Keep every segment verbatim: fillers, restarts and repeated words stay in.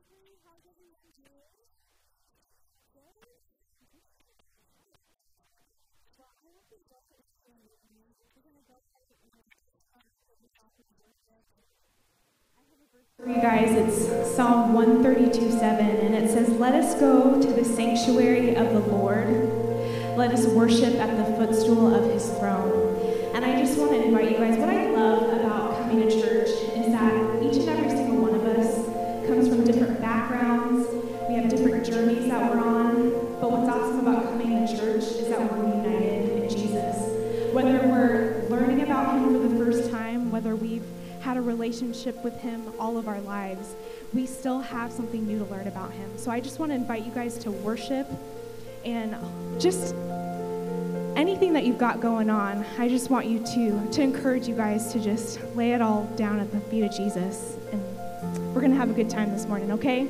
morning. How's everyone doing? Good? Well, I want you to go to the with me. We're going to go ahead and um, this off with worship. I have a verse for you guys. It's Psalm one thirty-two seven, and it says, "Let us go to the sanctuary of the Lord. Let us worship at the footstool of his throne." And I just want to invite you guys, what I love about coming to church is that each and every single one of us comes from different backgrounds. We have different journeys that we're on. But what's awesome about coming to church is that we're united in Jesus. Whether we're learning about him for the first time, whether we've had a relationship with him all of our lives, we still have something new to learn about him. So I just want to invite you guys to worship and just anything that you've got going on. I just want you to, to encourage you guys to just lay it all down at the feet of Jesus. And we're going to have a good time this morning, okay?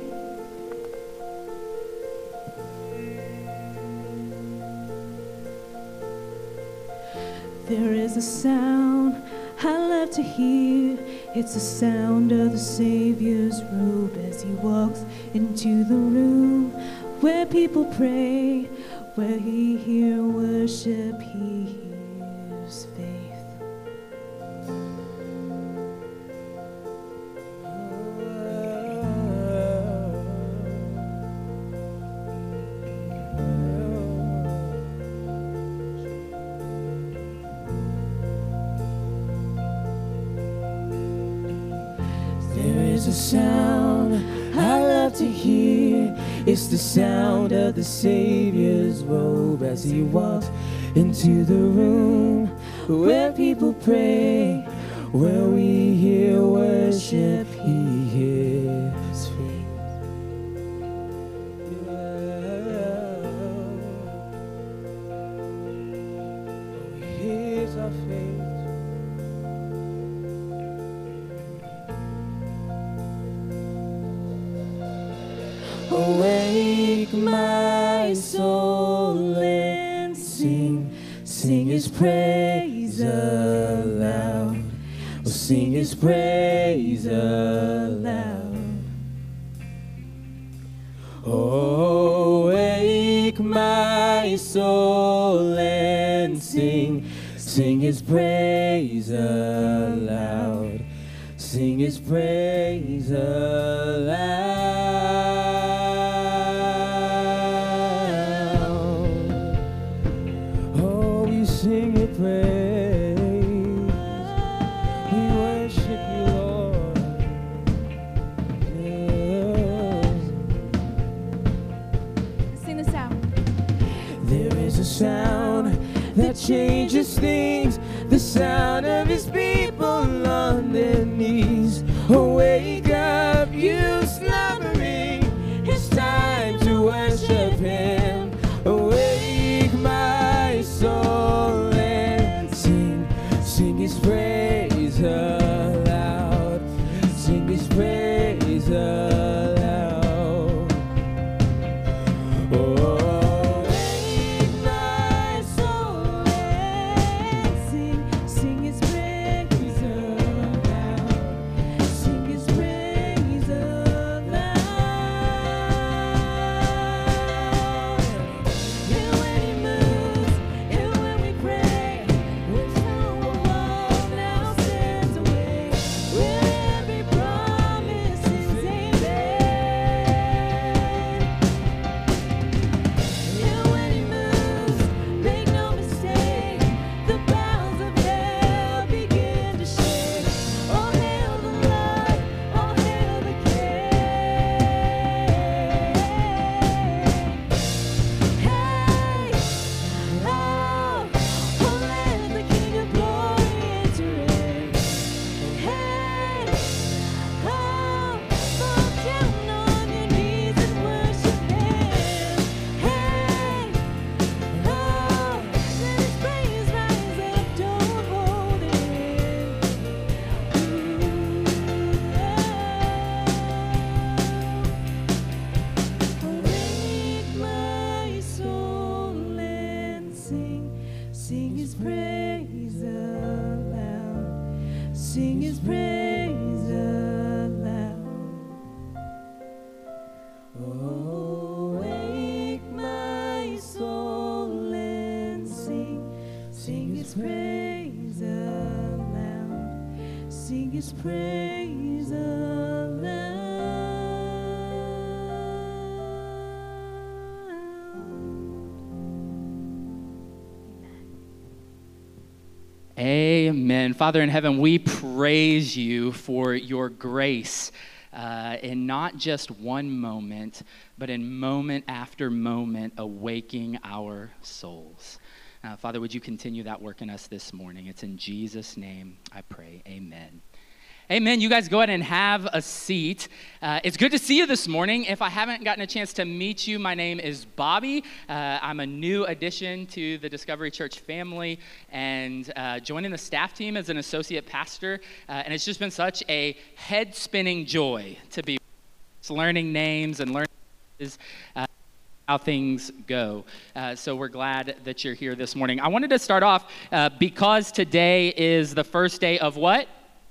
There is a sound I love to hear. It's the sound of the Savior's robe as he walks into the room where people pray, where he hears worship, he hears faith. There's a sound I love to hear. It's the sound of the Savior's robe as he walks into the room where people pray, where we hear worship, he hears faith. Oh, he hears our faith. Awake, my soul, and sing, sing his praise aloud. Oh, sing his praise aloud. Oh, awake, my soul, and sing, sing his praise aloud. Sing his praise aloud. Sing your praise. We worship you, Lord. Yes. Sing this out. There is a sound that changes things, the sound of his people on their knees. Awake up, you slumbering, it's time to worship him. Awake, my soul, and sing, sing his praise aloud. Sing his praise aloud. Oh, awake, my soul, and sing, sing his praise aloud. Sing his praise aloud. And when he moves, and when we pray, when our wall now stands awake, where every promise is amen. And when he moves, make no mistake, the bounds of hell begin to shake. All hail the Lord, all hail the King. Hey, oh, oh, let the King of Glory enter in. Hey, oh, fall down on your knees and worship him. Hey, oh, let his praise rise up, don't hold it in. Awake, my soul, and sing, sing his praise aloud. Sing his praise aloud. his praise aloud. Amen. Father in heaven, we praise you for your grace uh, in not just one moment, but in moment after moment, awaking our souls. Uh, Father, would you continue that work in us this morning? It's in Jesus' name I pray. Amen. Amen. You guys go ahead and have a seat. Uh, it's good to see you this morning. If I haven't gotten a chance to meet you, my name is Bobby. Uh, I'm a new addition to the Discovery Church family and uh, joining the staff team as an associate pastor. Uh, and it's just been such a head-spinning joy to be learning names and learning uh, how things go. Uh, so we're glad that you're here this morning. I wanted to start off uh, because today is the first day of what?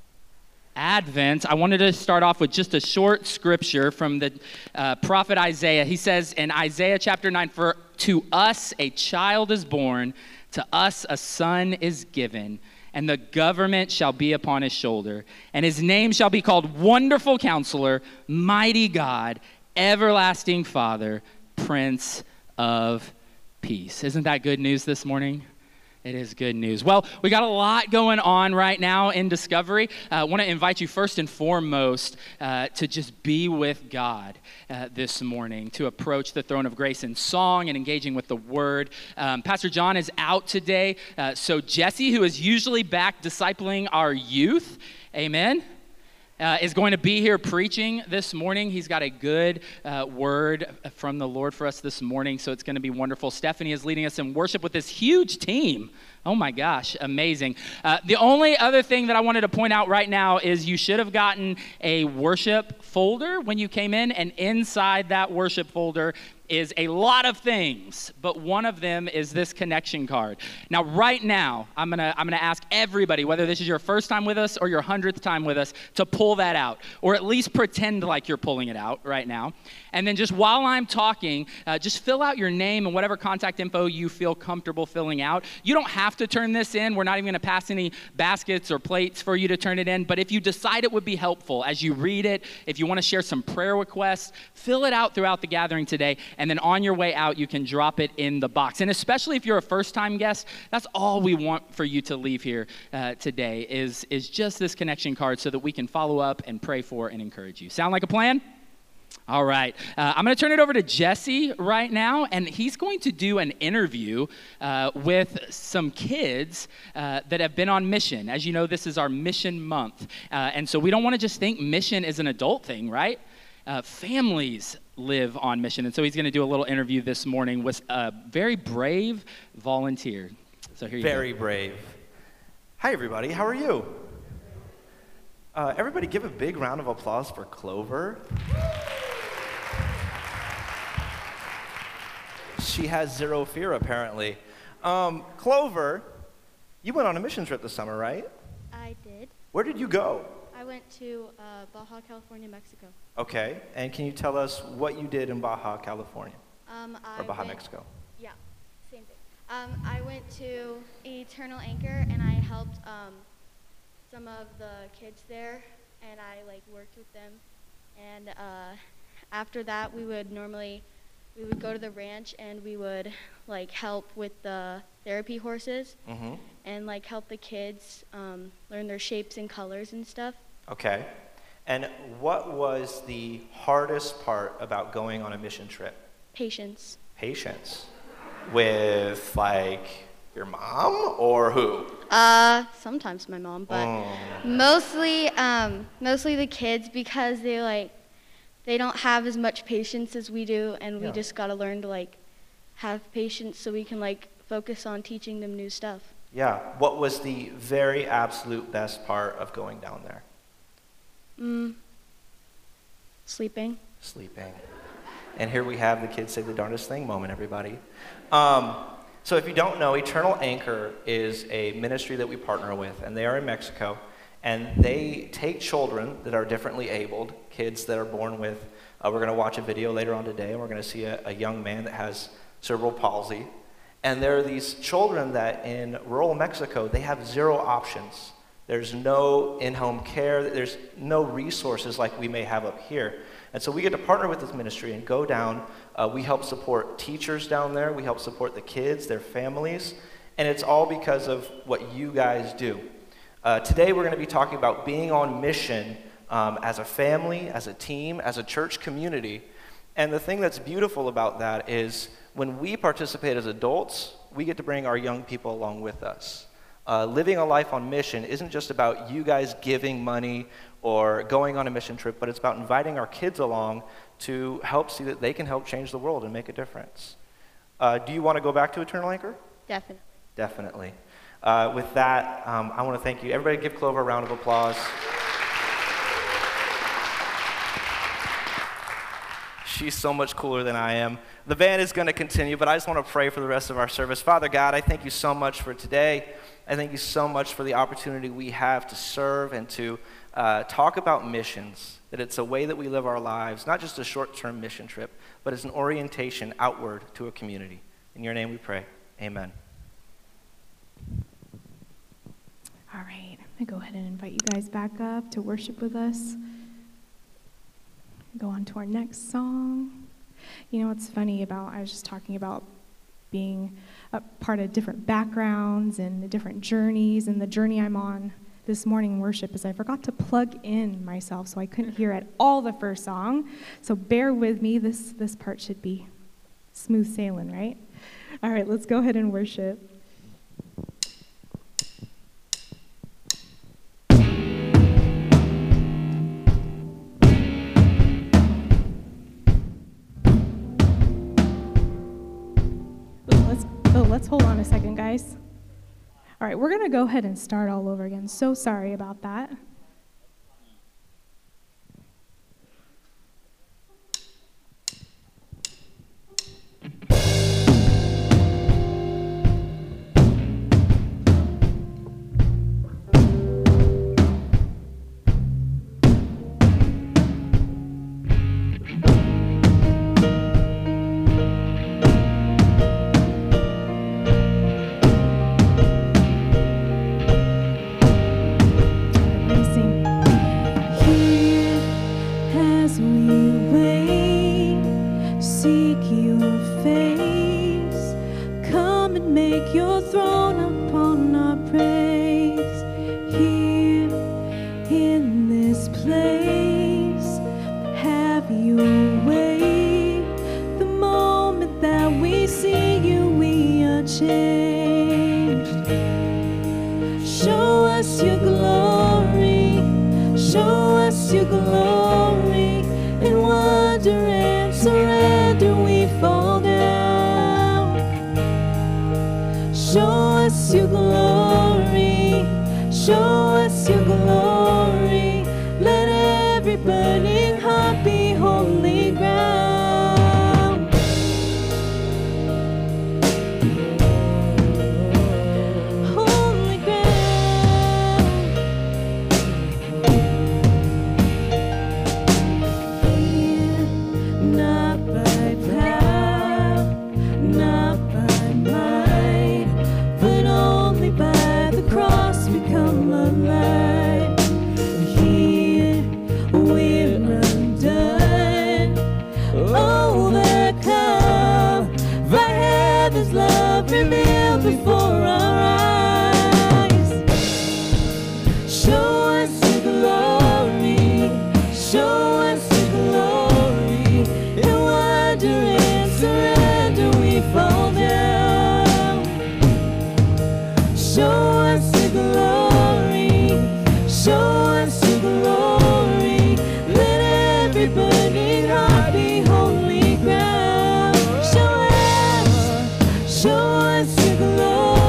Advent. I wanted to start off with just a short scripture from the uh, prophet Isaiah. He says in Isaiah chapter nine, "For to us a child is born, to us a son is given, and the government shall be upon his shoulder, and his name shall be called Wonderful Counselor, Mighty God, Everlasting Father, Prince of Peace." Isn't that good news this morning? It is good news. Well, we got a lot going on right now in Discovery. I uh, want to invite you first and foremost uh, to just be with God uh, this morning, to approach the throne of grace in song and engaging with the Word. Um, Pastor John is out today, uh, so Jesse, who is usually back discipling our youth, amen, Uh, is going to be here preaching this morning. He's got a good uh, word from the Lord for us this morning, so it's going to be wonderful. Stephanie is leading us in worship with this huge team. Oh my gosh, amazing. Uh, the only other thing that I wanted to point out right now is you should have gotten a worship folder when you came in, and inside that worship folder is a lot of things, but one of them is this connection card. Now, right now, I'm gonna I'm gonna ask everybody, whether this is your first time with us or your hundredth time with us, to pull that out, or at least pretend like you're pulling it out right now. And then just while I'm talking, uh, just fill out your name and whatever contact info you feel comfortable filling out. You don't have to turn this in. We're not even gonna pass any baskets or plates for you to turn it in, but if you decide it would be helpful as you read it, if you wanna share some prayer requests, fill it out throughout the gathering today. And then on your way out, you can drop it in the box. And especially if you're a first-time guest, that's all we want for you to leave here uh, today is, is just this connection card so that we can follow up and pray for and encourage you. Sound like a plan? All right. Uh, I'm going to turn it over to Jesse right now, and he's going to do an interview uh, with some kids uh, that have been on mission. As you know, this is our mission month. Uh, and so we don't want to just think mission is an adult thing, right? Uh, families live on mission. And so he's going to do a little interview this morning with a very brave volunteer. So here you Very go. brave. Hi, everybody. How are you? Uh, everybody give a big round of applause for Clover. She has zero fear, apparently. Um, Clover, you went on a mission trip this summer, right? I did. Where did you go? I went to uh, Baja California, Mexico. Okay, and can you tell us what you did in Baja California? Um, I or Baja, went, Mexico? Yeah, same thing. Um, I went to Eternal Anchor, and I helped um, some of the kids there, and I like worked with them. And uh, after that, we would normally we would go to the ranch, and we would like help with the therapy horses, Mm-hmm. and like help the kids um, learn their shapes and colors and stuff. Okay, and what was the hardest part about going on a mission trip? Patience. Patience. With, like, your mom or who? Uh, sometimes my mom, but Oh. mostly, um, mostly the kids, because they like, they don't have as much patience as we do, and we Yeah. just gotta learn to like, have patience so we can like focus on teaching them new stuff. Yeah, what was the very absolute best part of going down there? Mm. Sleeping. Sleeping. And here we have the kids say the darndest thing moment, everybody. Um, so if you don't know, Eternal Anchor is a ministry that we partner with, and they are in Mexico, and they take children that are differently abled, kids that are born with, uh, we're going to watch a video later on today, and we're going to see a, a young man that has cerebral palsy. And there are these children that in rural Mexico, they have zero options There's no in-home care. There's no resources like we may have up here. And so we get to partner with this ministry and go down. Uh, we help support teachers down there. We help support the kids, their families. And it's all because of what you guys do. Uh, today we're going to be talking about being on mission um, as a family, as a team, as a church community. And the thing that's beautiful about that is when we participate as adults, we get to bring our young people along with us. Uh, living a life on mission isn't just about you guys giving money or going on a mission trip, but it's about inviting our kids along to help see that they can help change the world and make a difference. Uh, do you want to go back to Eternal Anchor? Definitely. Definitely. Uh, with that, um, I want to thank you. Everybody give Clover a round of applause. She's so much cooler than I am. The band is going to continue, but I just want to pray for the rest of our service. Father God, I thank you so much for today. I thank you so much for the opportunity we have to serve and to uh, talk about missions, that it's a way that we live our lives, not just a short-term mission trip, but it's an orientation outward to a community. In your name we pray. Amen. All right, I'm going to go ahead and invite you guys back up to worship with us. Go on to our next song. You know what's funny about, I was just talking about being a part of different backgrounds and different journeys, and the journey I'm on this morning in worship is I forgot to plug in myself, so I couldn't hear at all the first song. So bear with me, this, this part should be smooth sailing, right? All right, let's go ahead and worship. Let's hold on a second, guys. All right, we're going to go ahead and start all over again. So sorry about that. Show us your glory.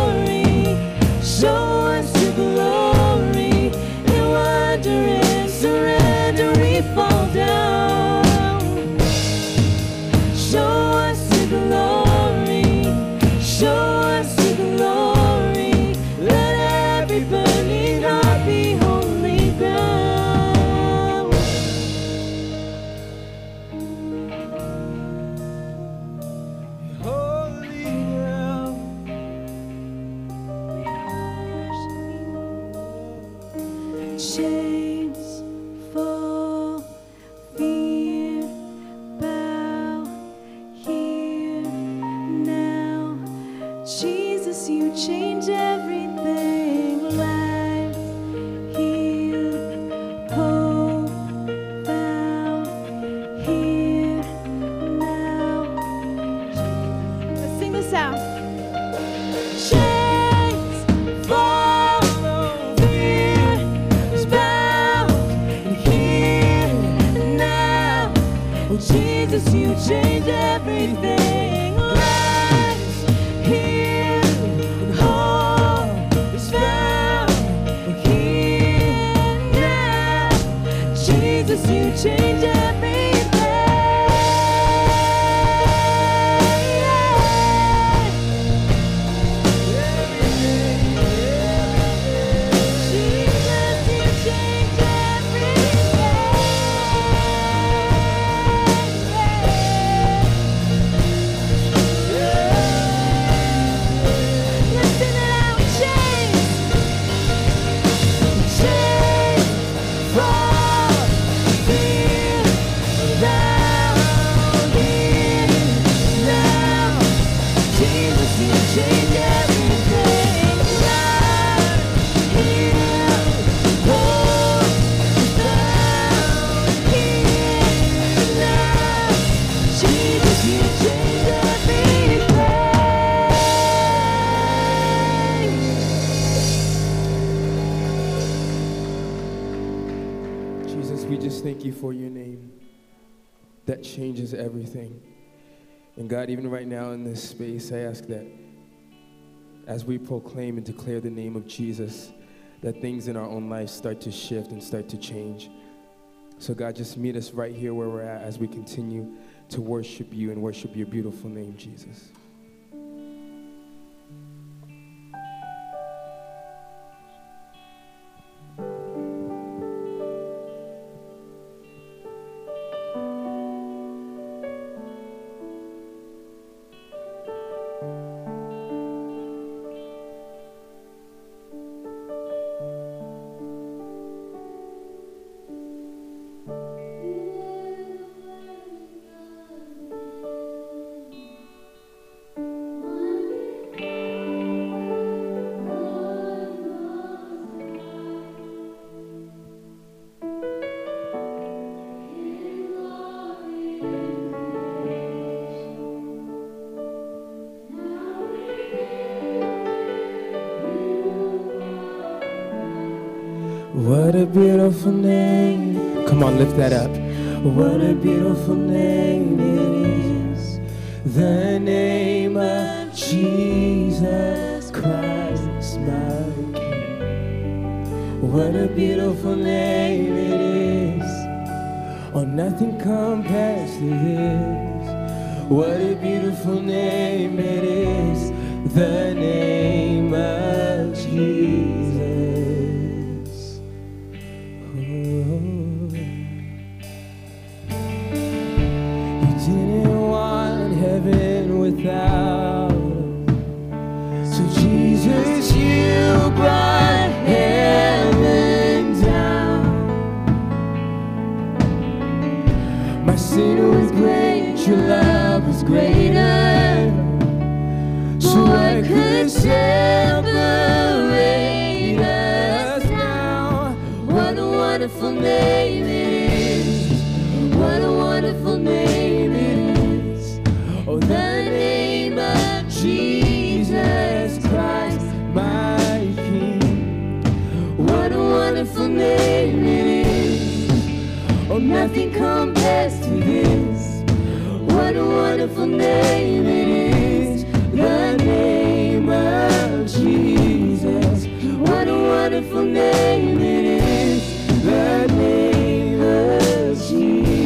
Jesus, you change everything. Lives healed, hope found here now. Let's sing this out. Chains fall, fear is bound, and here now. Oh Jesus, you change everything. Lives healed, and hope is found, and here now. Jesus, you change everything. We just thank you for your name that changes everything. And God, even right now in this space, I ask that as we proclaim and declare the name of Jesus, that things in our own lives start to shift and start to change. So God, just meet us right here where we're at as we continue to worship you and worship your beautiful name, Jesus. What a beautiful name. Come on, lift that up. What a beautiful name it is. The name of Jesus Christ, my King. What a beautiful name it is. Oh, nothing compares to this. What a beautiful name it is. The name of Jesus. Without. So Jesus, you brought heaven down. My sin was great, your love was greater. So what could separate us now? What a wonderful name it is. What a wonderful name it is. Oh, the Jesus Christ, my King. What a wonderful name it is. Oh, nothing compares to this. What a wonderful name it is. The name of Jesus. What a wonderful name it is. The name of Jesus.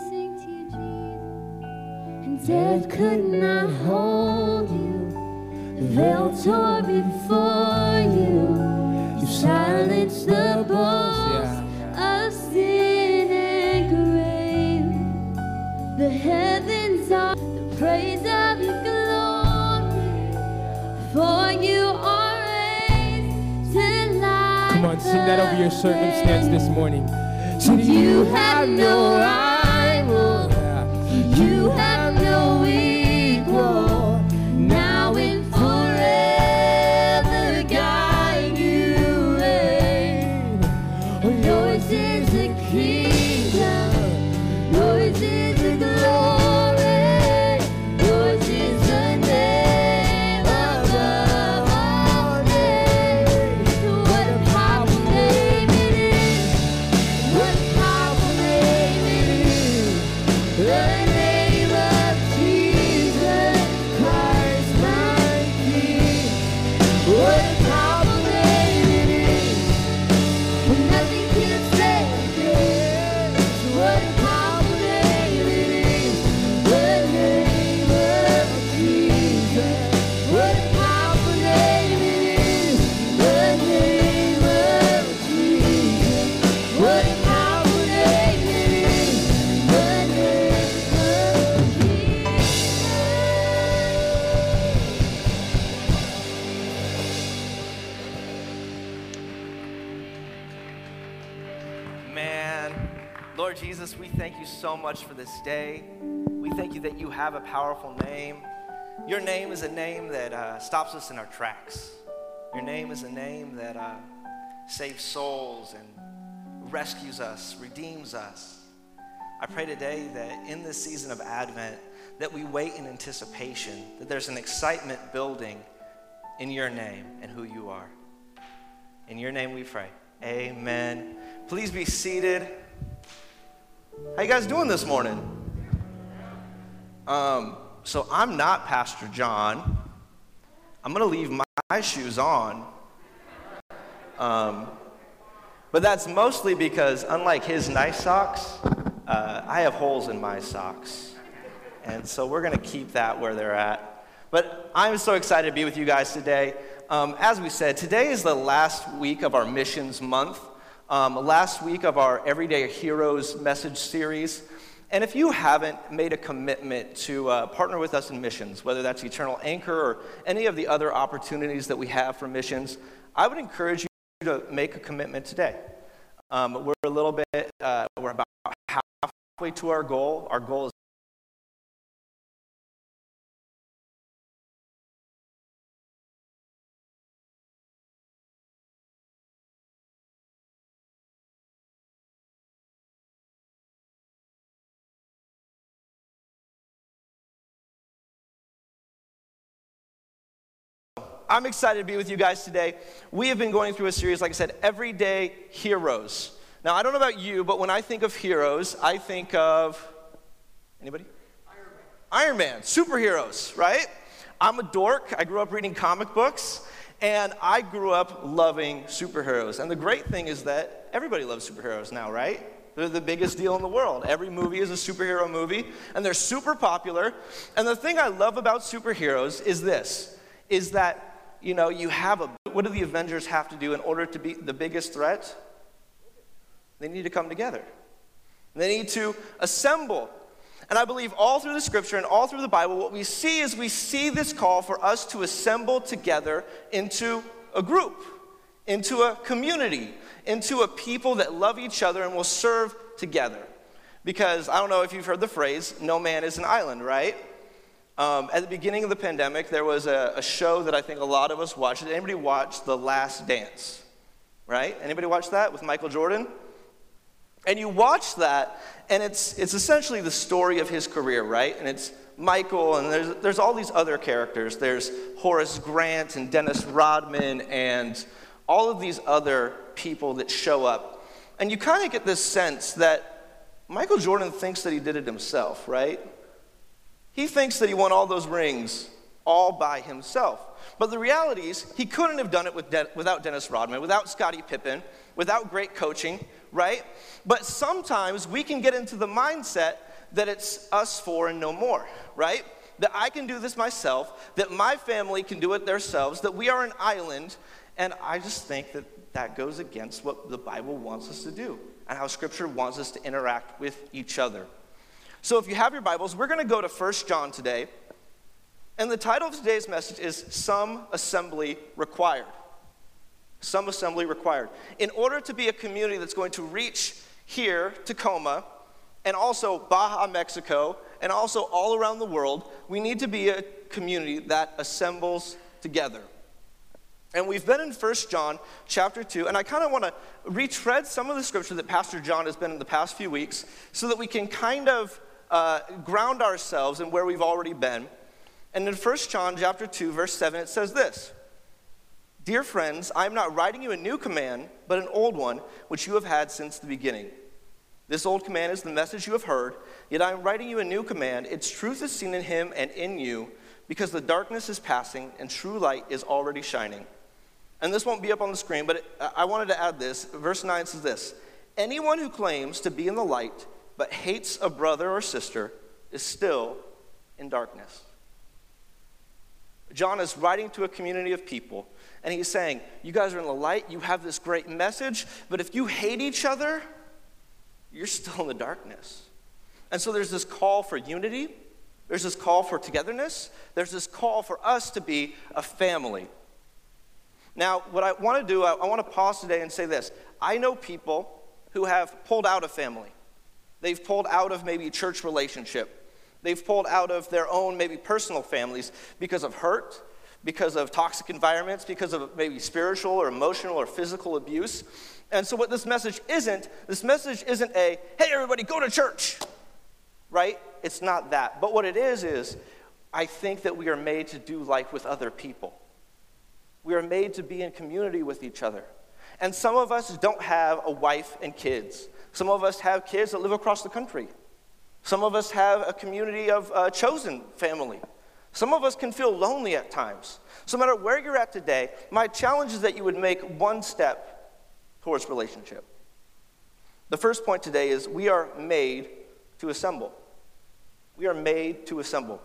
Death could not hold you. The veil tore before you. You silenced the boast of sin and grave. The heavens are the praise of your glory, for you are raised to life. Come on, sing that over your circumstance this morning. You have no rival, you have no equal, now and forever, God, you reign. Yours is the kingdom, yours is the glory, yours is the name above all names. What a powerful name it is, what a powerful name it is, the name of Jesus Christ my King. What a powerful name it is, when nothing can save it. What a powerful name it is, the name of Jesus. What a powerful name it is, the name of Jesus. What a powerful name it is, the name of Jesus. Man, Lord Jesus, we thank you so much for this day. We thank you that you have a powerful name. Your name is a name that uh, stops us in our tracks. Your name is a name that uh, saves souls and rescues us, redeems us. I pray today that in this season of Advent, that we wait in anticipation, that there's an excitement building in your name and who you are. In your name we pray. Amen. Please be seated. How you guys doing this morning? Um, so I'm not Pastor John. I'm going to leave my, my shoes on. Um, but that's mostly because, unlike his nice socks, uh, I have holes in my socks. And so we're going to keep that where they're at. But I'm so excited to be with you guys today. Um, as we said, today is the last week of our missions month. Um, last week of our Everyday Heroes message series. And if you haven't made a commitment to uh, partner with us in missions, whether that's Eternal Anchor or any of the other opportunities that we have for missions, I would encourage you to make a commitment today. Um, we're a little bit, uh, we're about halfway to our goal. Our goal is I'm excited to be with you guys today. We have been going through a series, like I said, Everyday Heroes. Now, I don't know about you, but when I think of heroes, I think of, anybody? Iron Man. Iron Man, superheroes, right? I'm a dork. I grew up reading comic books, and I grew up loving superheroes. And the great thing is that everybody loves superheroes now, right? They're the biggest deal in the world. Every movie is a superhero movie, and they're super popular. And the thing I love about superheroes is this, is that you know, you have a, what do the Avengers have to do in order to be the biggest threat? They need to come together. They need to assemble. And I believe all through the scripture and all through the Bible, what we see is we see this call for us to assemble together into a group, into a community, into a people that love each other and will serve together. Because I don't know if you've heard the phrase, no man is an island, right? Um, at the beginning of the pandemic, there was a, a show that I think a lot of us watched. Did anybody watch The Last Dance? Right? Anybody watch that with Michael Jordan? And you watch that, and it's it's essentially the story of his career, right? And it's Michael, and there's there's all these other characters. There's Horace Grant and Dennis Rodman and all of these other people that show up. And you kind of get this sense that Michael Jordan thinks that he did it himself, right? He thinks that he won all those rings all by himself. But the reality is, he couldn't have done it with De- without Dennis Rodman, without Scottie Pippen, without great coaching, right? But sometimes we can get into the mindset that it's us four and no more, right? that I can do this myself, that my family can do it themselves, that we are an island, and I just think that that goes against what the Bible wants us to do and how Scripture wants us to interact with each other. So if you have your Bibles, we're going to go to First John today, and the title of today's message is Some Assembly Required. Some assembly required. In order to be a community that's going to reach here, Tacoma, and also Baja, Mexico, and also all around the world, we need to be a community that assembles together. And we've been in First John chapter two, and I kind of want to retread some of the scripture that Pastor John has been in the past few weeks so that we can kind of uh, ground ourselves in where we've already been. And in First John chapter two, verse seven, it says this: "Dear friends, I am not writing you a new command, but an old one, which you have had since the beginning. This old command is the message you have heard, yet I am writing you a new command. Its truth is seen in him and in you, because the darkness is passing and true light is already shining." And this won't be up on the screen, but it, I wanted to add this. Verse nine says this: "Anyone who claims to be in the light but hates a brother or sister is still in darkness." John is writing to a community of people, and he's saying, you guys are in the light, you have this great message, but if you hate each other, you're still in the darkness. And so there's this call for unity, there's this call for togetherness, there's this call for us to be a family. Now, what I want to do, I, I want to pause today and say this. I know people who have pulled out of family. They've pulled out of maybe church relationship. They've pulled out of their own maybe personal families because of hurt, because of toxic environments, because of maybe spiritual or emotional or physical abuse. And so what this message isn't, this message isn't a, hey, everybody, go to church, right? It's not that. But what it is is, I think that we are made to do life with other people. We are made to be in community with each other. And some of us don't have a wife and kids. Some of us have kids that live across the country. Some of us have a community of uh, chosen family. Some of us can feel lonely at times. So no matter where you're at today, my challenge is that you would make one step towards relationship. The first point today is we are made to assemble. We are made to assemble.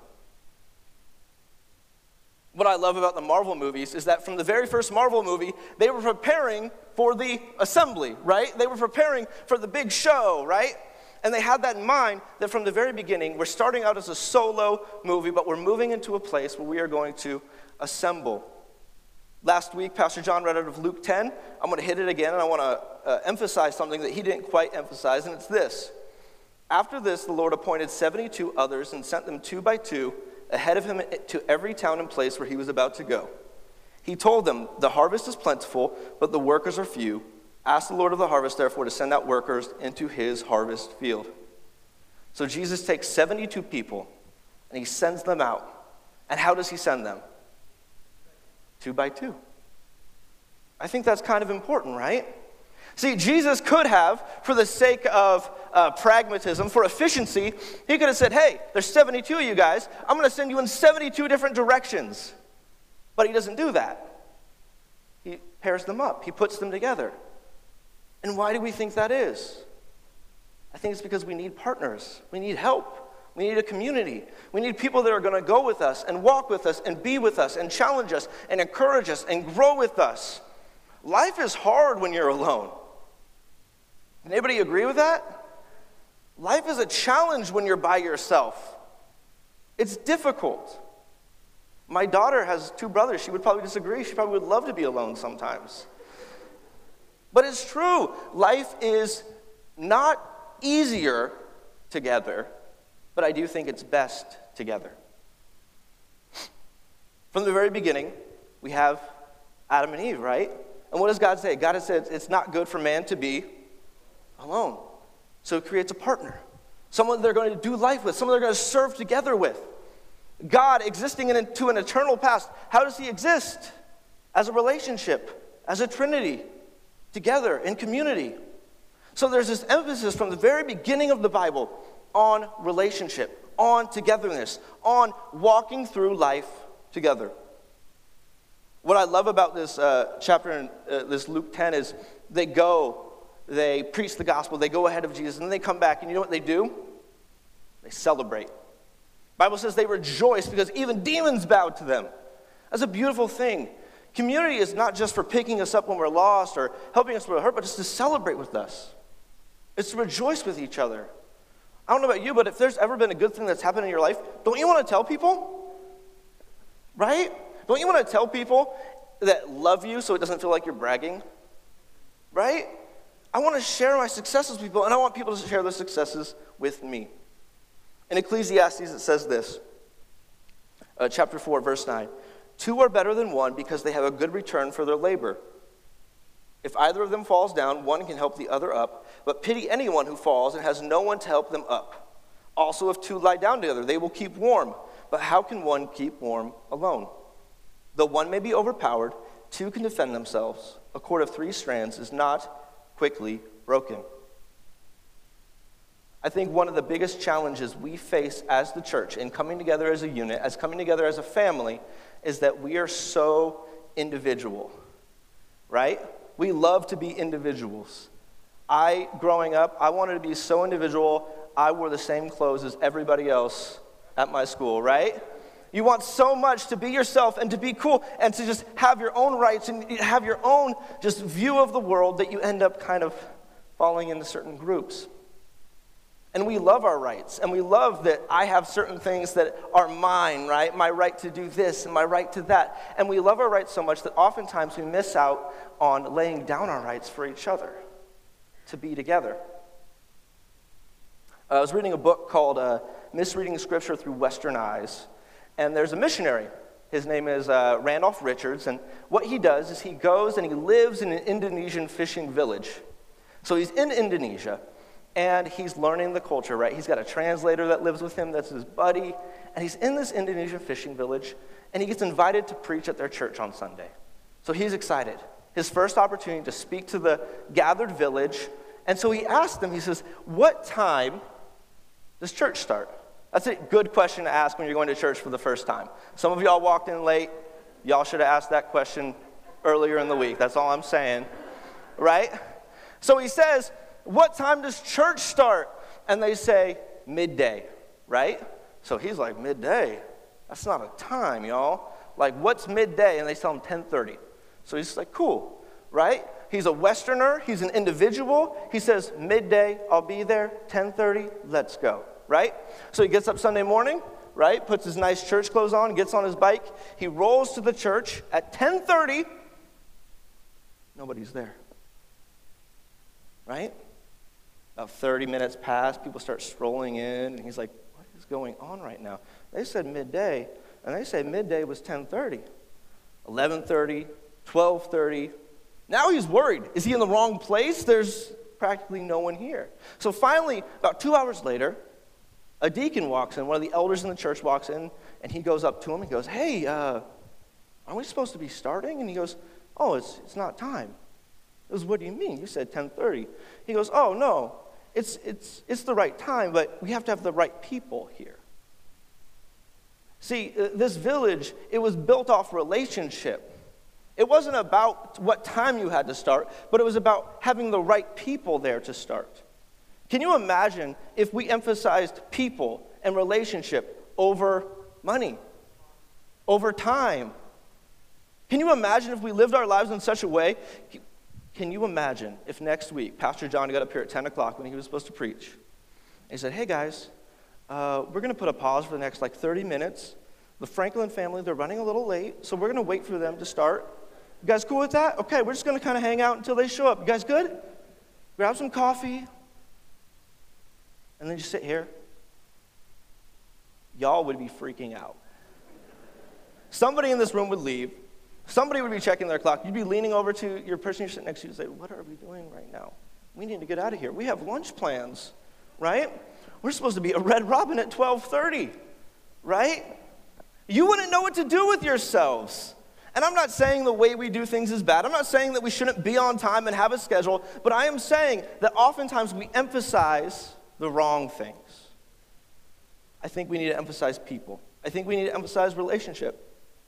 What I love about the Marvel movies is that from the very first Marvel movie, they were preparing for the assembly, right? They were preparing for the big show, right? And they had that in mind, that from the very beginning, we're starting out as a solo movie, but we're moving into a place where we are going to assemble. Last week, Pastor John read out of Luke ten. I'm going to hit it again, and I want to uh, emphasize something that he didn't quite emphasize, and it's this. After this, the Lord appointed seventy-two others and sent them two by two ahead of him to every town and place where he was about to go. He told them, "The harvest is plentiful, but the workers are few. Ask the Lord of the harvest, therefore, to send out workers into his harvest field." So Jesus takes seventy-two people, and he sends them out. And how does he send them? Two by two. I think that's kind of important, right? See, Jesus could have, for the sake of uh, pragmatism, for efficiency, he could have said, hey, there's seventy-two of you guys. I'm going to send you in seventy-two different directions. But he doesn't do that. He pairs them up. He puts them together. And why do we think that is? I think it's because we need partners. We need help. We need a community. We need people that are going to go with us and walk with us and be with us and challenge us and encourage us and grow with us. Life is hard when you're alone. Anybody agree with that? Life is a challenge when you're by yourself. It's difficult. My daughter has two brothers. She would probably disagree. She probably would love to be alone sometimes. But it's true. Life is not easier together, but I do think it's best together. From the very beginning, we have Adam and Eve, right? And what does God say? God has said it's not good for man to be alone. So he creates a partner, someone they're going to do life with, someone they're going to serve together with. God existing into an eternal past, how does he exist? As a relationship, as a trinity, together in community. So there's this emphasis from the very beginning of the Bible on relationship, on togetherness, on walking through life together. What I love about this uh, chapter in uh, this Luke ten is they go, they preach the gospel, they go ahead of Jesus, and then they come back, and you know what they do? They celebrate. Bible says they rejoice because even demons bowed to them. That's a beautiful thing. Community is not just for picking us up when we're lost or helping us when we're hurt, but it's to celebrate with us. It's to rejoice with each other. I don't know about you, but if there's ever been a good thing that's happened in your life, don't you want to tell people? Right? Don't you want to tell people that love you so it doesn't feel like you're bragging? Right? I want to share my successes with people, and I want people to share their successes with me. In Ecclesiastes, it says this, uh, chapter four, verse nine. Two are better than one because they have a good return for their labor. If either of them falls down, one can help the other up, but pity anyone who falls and has no one to help them up. Also, if two lie down together, they will keep warm, but how can one keep warm alone? Though one may be overpowered, two can defend themselves. A cord of three strands is not quickly broken. I think one of the biggest challenges we face as the church in coming together as a unit, as coming together as a family, is that we are so individual, right? We love to be individuals. I, growing up, I wanted to be so individual, I wore the same clothes as everybody else at my school, right? You want so much to be yourself and to be cool and to just have your own rights and have your own just view of the world that you end up kind of falling into certain groups. And we love our rights, and we love that I have certain things that are mine, right? My right to do this and my right to that. And we love our rights so much that oftentimes we miss out on laying down our rights for each other, to be together. Uh, I was reading a book called uh, Misreading Scripture Through Western Eyes, and there's a missionary. His name is uh, Randolph Richards, and what he does is he goes and he lives in an Indonesian fishing village. So he's in Indonesia, and he's learning the culture, right? He's got a translator that lives with him, that's his buddy, and he's in this Indonesian fishing village, and he gets invited to preach at their church on Sunday. So he's excited. His first opportunity to speak to the gathered village, and so he asked them, he says, what time does church start? That's a good question to ask when you're going to church for the first time. Some of y'all walked in late. Y'all should have asked that question earlier in the week. That's all I'm saying, right? So he says, what time does church start? And they say, midday, right? So he's like, midday? That's not a time, y'all. Like, what's midday? And they tell him ten thirty. So he's like, cool, right? He's a Westerner. He's an individual. He says, midday, I'll be there. ten thirty, let's go, right? So he gets up Sunday morning, right? Puts his nice church clothes on, gets on his bike. He rolls to the church at ten thirty. Nobody's there, right? About thirty minutes pass, people start strolling in, and he's like, what is going on right now? They said midday, and they say midday was ten thirty. eleven thirty, twelve thirty. Now he's worried. Is he in the wrong place? There's practically no one here. So finally, about two hours later, a deacon walks in, one of the elders in the church walks in, and he goes up to him and goes, hey, uh, aren't we supposed to be starting? And he goes, oh, it's it's not time. He goes, what do you mean? You said ten thirty. He goes, oh, no, it's it's it's the right time, but we have to have the right people here. See, uh, this village, it was built off relationship. It wasn't about what time you had to start, but it was about having the right people there to start. Can you imagine if we emphasized people and relationship over money, over time? Can you imagine if we lived our lives in such a way? Can you imagine if next week Pastor John got up here at ten o'clock when he was supposed to preach, and he said, hey guys, uh, we're going to put a pause for the next like thirty minutes. The Franklin family, they're running a little late, so we're going to wait for them to start. You guys cool with that? Okay, we're just going to kind of hang out until they show up. You guys good? Grab some coffee, and then just sit here. Y'all would be freaking out. Somebody in this room would leave. Somebody would be checking their clock. You'd be leaning over to your person you're sitting next to and say, what are we doing right now? We need to get out of here. We have lunch plans, right? We're supposed to be at Red Robin at twelve thirty, right? You wouldn't know what to do with yourselves. And I'm not saying the way we do things is bad. I'm not saying that we shouldn't be on time and have a schedule, but I am saying that oftentimes we emphasize the wrong things. I think we need to emphasize people. I think we need to emphasize relationship.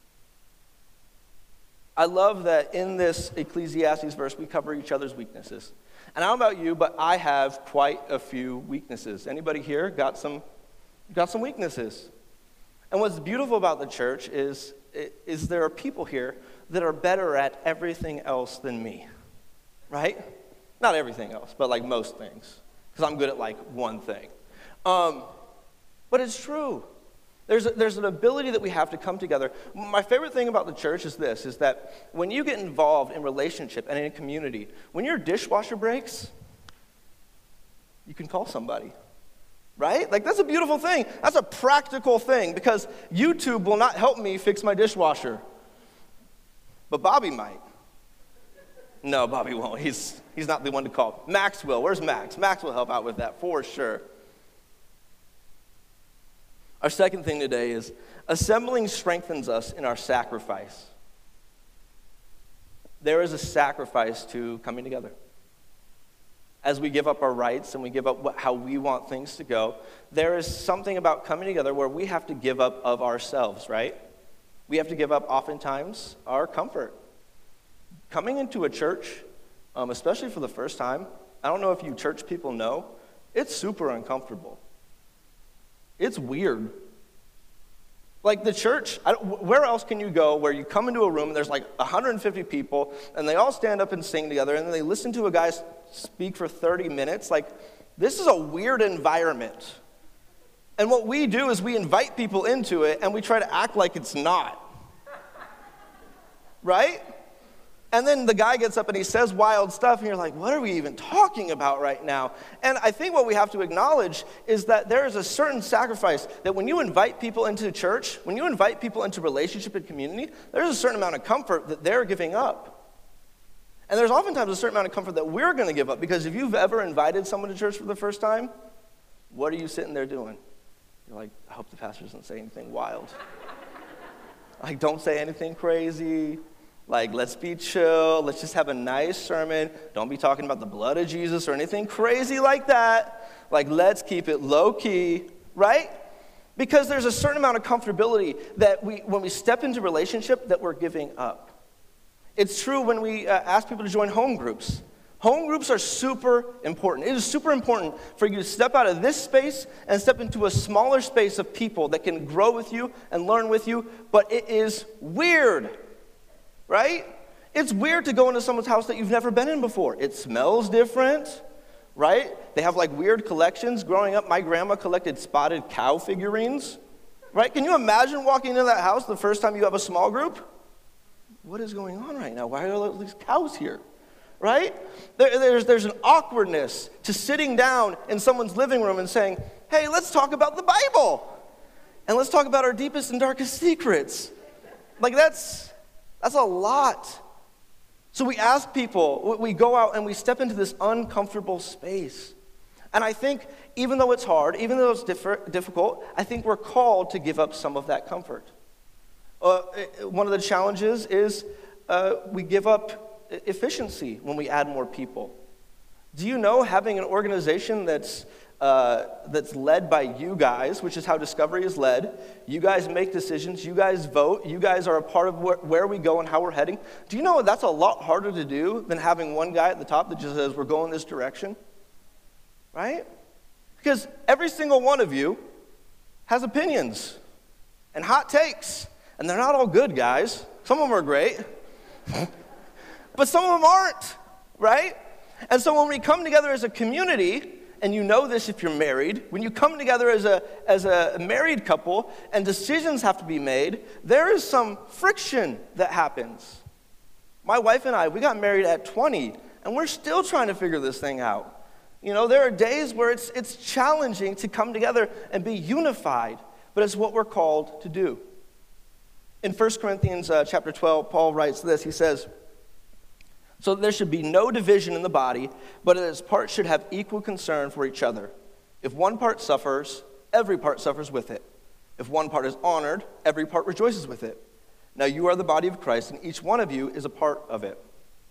I love that in this Ecclesiastes verse, we cover each other's weaknesses. And I don't know about you, but I have quite a few weaknesses. Anybody here got some, got some weaknesses? And what's beautiful about the church is, is there are people here that are better at everything else than me, right? Not everything else, but like most things, because I'm good at like one thing. Um, but it's true. There's, a, there's an ability that we have to come together. My favorite thing about the church is this, is that when you get involved in relationship and in a community, when your dishwasher breaks, you can call somebody, right? Like, that's a beautiful thing. That's a practical thing, because YouTube will not help me fix my dishwasher. But Bobby might. No, Bobby won't. He's, he's not the one to call. Max will. Where's Max? Max will help out with that for sure. Our second thing today is assembling strengthens us in our sacrifice. There is a sacrifice to coming together. As we give up our rights and we give up what, how we want things to go, there is something about coming together where we have to give up of ourselves, right? We have to give up oftentimes our comfort. Coming into a church, um, especially for the first time, I don't know if you church people know, it's super uncomfortable. It's weird. Like the church, I don't, where else can you go where you come into a room and there's like one hundred fifty people and they all stand up and sing together and then they listen to a guy speak for thirty minutes? Like, this is a weird environment. And what we do is we invite people into it and we try to act like it's not. Right? And then the guy gets up and he says wild stuff, and you're like, what are we even talking about right now? And I think what we have to acknowledge is that there is a certain sacrifice that when you invite people into church, when you invite people into relationship and community, there's a certain amount of comfort that they're giving up. And there's oftentimes a certain amount of comfort that we're going to give up, because if you've ever invited someone to church for the first time, what are you sitting there doing? You're like, I hope the pastor doesn't say anything wild. Like, don't say anything crazy. Like, let's be chill. Let's just have a nice sermon. Don't be talking about the blood of Jesus or anything crazy like that. Like, let's keep it low-key, right? Because there's a certain amount of comfortability that we, when we step into relationship, that we're giving up. It's true when we uh, ask people to join home groups. Home groups are super important. It is super important for you to step out of this space and step into a smaller space of people that can grow with you and learn with you, but it is weird. Right? It's weird to go into someone's house that you've never been in before. It smells different, right? They have like weird collections. Growing up, my grandma collected spotted cow figurines, right? Can you imagine walking into that house the first time you have a small group? What is going on right now? Why are all these cows here, right? There, there's, there's an awkwardness to sitting down in someone's living room and saying, hey, let's talk about the Bible. And let's talk about our deepest and darkest secrets. Like that's... That's a lot. So we ask people, we go out and we step into this uncomfortable space. And I think even though it's hard, even though it's diff- difficult, I think we're called to give up some of that comfort. Uh, one of the challenges is uh, we give up efficiency when we add more people. Do you know having an organization that's Uh, that's led by you guys, which is how Discovery is led. You guys make decisions. You guys vote. You guys are a part of where, where we go and how we're heading. Do you know that's a lot harder to do than having one guy at the top that just says, we're going this direction? Right? Because every single one of you has opinions and hot takes. And they're not all good, guys. Some of them are great. But some of them aren't, right? And so when we come together as a community, and you know this if you're married, when you come together as a, as a married couple and decisions have to be made, there is some friction that happens. My wife and I, we got married at twenty, and we're still trying to figure this thing out. You know, there are days where it's, it's challenging to come together and be unified, but it's what we're called to do. In First Corinthians uh, chapter twelve, Paul writes this. He says, so there should be no division in the body, but its parts should have equal concern for each other. If one part suffers, every part suffers with it. If one part is honored, every part rejoices with it. Now you are the body of Christ, and each one of you is a part of it.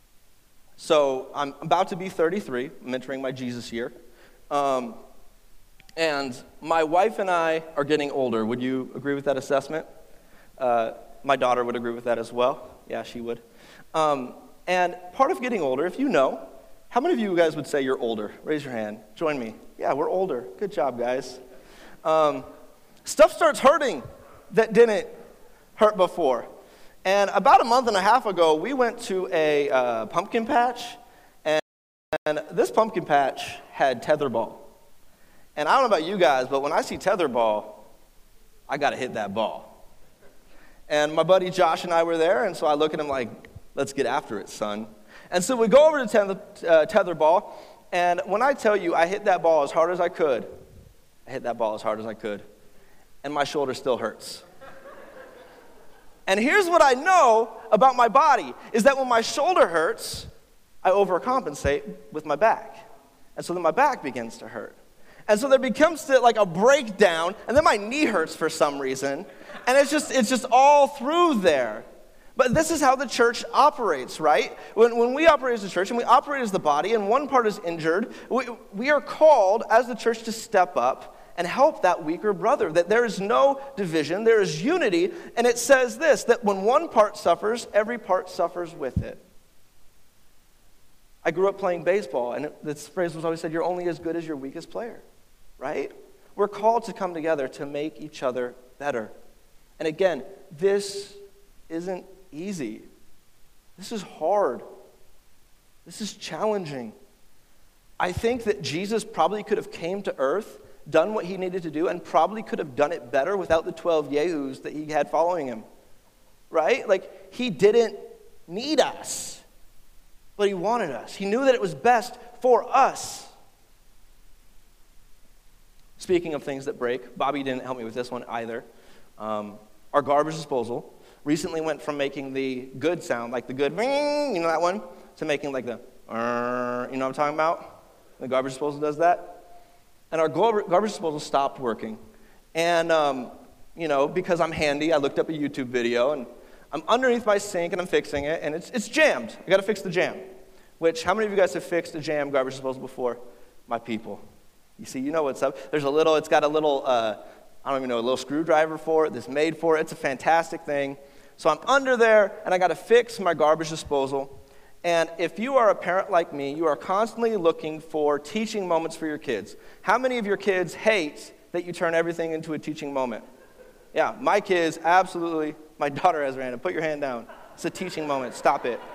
So I'm about to be thirty-three. I'm entering my Jesus year. Um, and my wife and I are getting older. Would you agree with that assessment? Uh, my daughter would agree with that as well. Yeah, she would. Um, And part of getting older, if you know, how many of you guys would say you're older? Raise your hand. Join me. Yeah, we're older. Good job, guys. Um, stuff starts hurting, that didn't hurt before. And about a month and a half ago, we went to a uh, pumpkin patch, and, and this pumpkin patch had tetherball. And I don't know about you guys, but when I see tetherball, I got to hit that ball. And my buddy Josh and I were there, and so I look at him like, let's get after it, son. And so we go over to tether, uh, tetherball, and when I tell you I hit that ball as hard as I could, I hit that ball as hard as I could, and my shoulder still hurts. And here's what I know about my body, is that when my shoulder hurts, I overcompensate with my back. And so then my back begins to hurt. And so there becomes like a breakdown, and then my knee hurts for some reason. And it's just it's just all through there. But this is how the church operates, right? When, when we operate as a church, and we operate as the body, and one part is injured, we, we are called as the church to step up and help that weaker brother, that there is no division, there is unity, and it says this, that when one part suffers, every part suffers with it. I grew up playing baseball, and it, this phrase was always said, you're only as good as your weakest player, right? We're called to come together to make each other better. And again, this isn't easy. This is hard. This is challenging. I think that Jesus probably could have came to earth, done what he needed to do, and probably could have done it better without the twelve yahoos that he had following him, right? Like, he didn't need us, but he wanted us. He knew that it was best for us. Speaking of things that break, Bobby didn't help me with this one either. Um, our garbage disposal recently went from making the good sound, like the good, you know that one, to making like the, uh, you know what I'm talking about? The garbage disposal does that. And our garbage disposal stopped working. And, um, you know, because I'm handy, I looked up a YouTube video, and I'm underneath my sink, and I'm fixing it, and it's it's jammed. I got to fix the jam. Which, how many of you guys have fixed a jammed garbage disposal before? My people. You see, you know what's up. There's a little, it's got a little, uh, I don't even know, a little screwdriver for it that's made for it. It's a fantastic thing. So I'm under there, and I got to fix my garbage disposal. And if you are a parent like me, you are constantly looking for teaching moments for your kids. How many of your kids hate that you turn everything into a teaching moment? Yeah, my kids, absolutely. My daughter has her hand up. Put your hand down. It's a teaching moment. Stop it.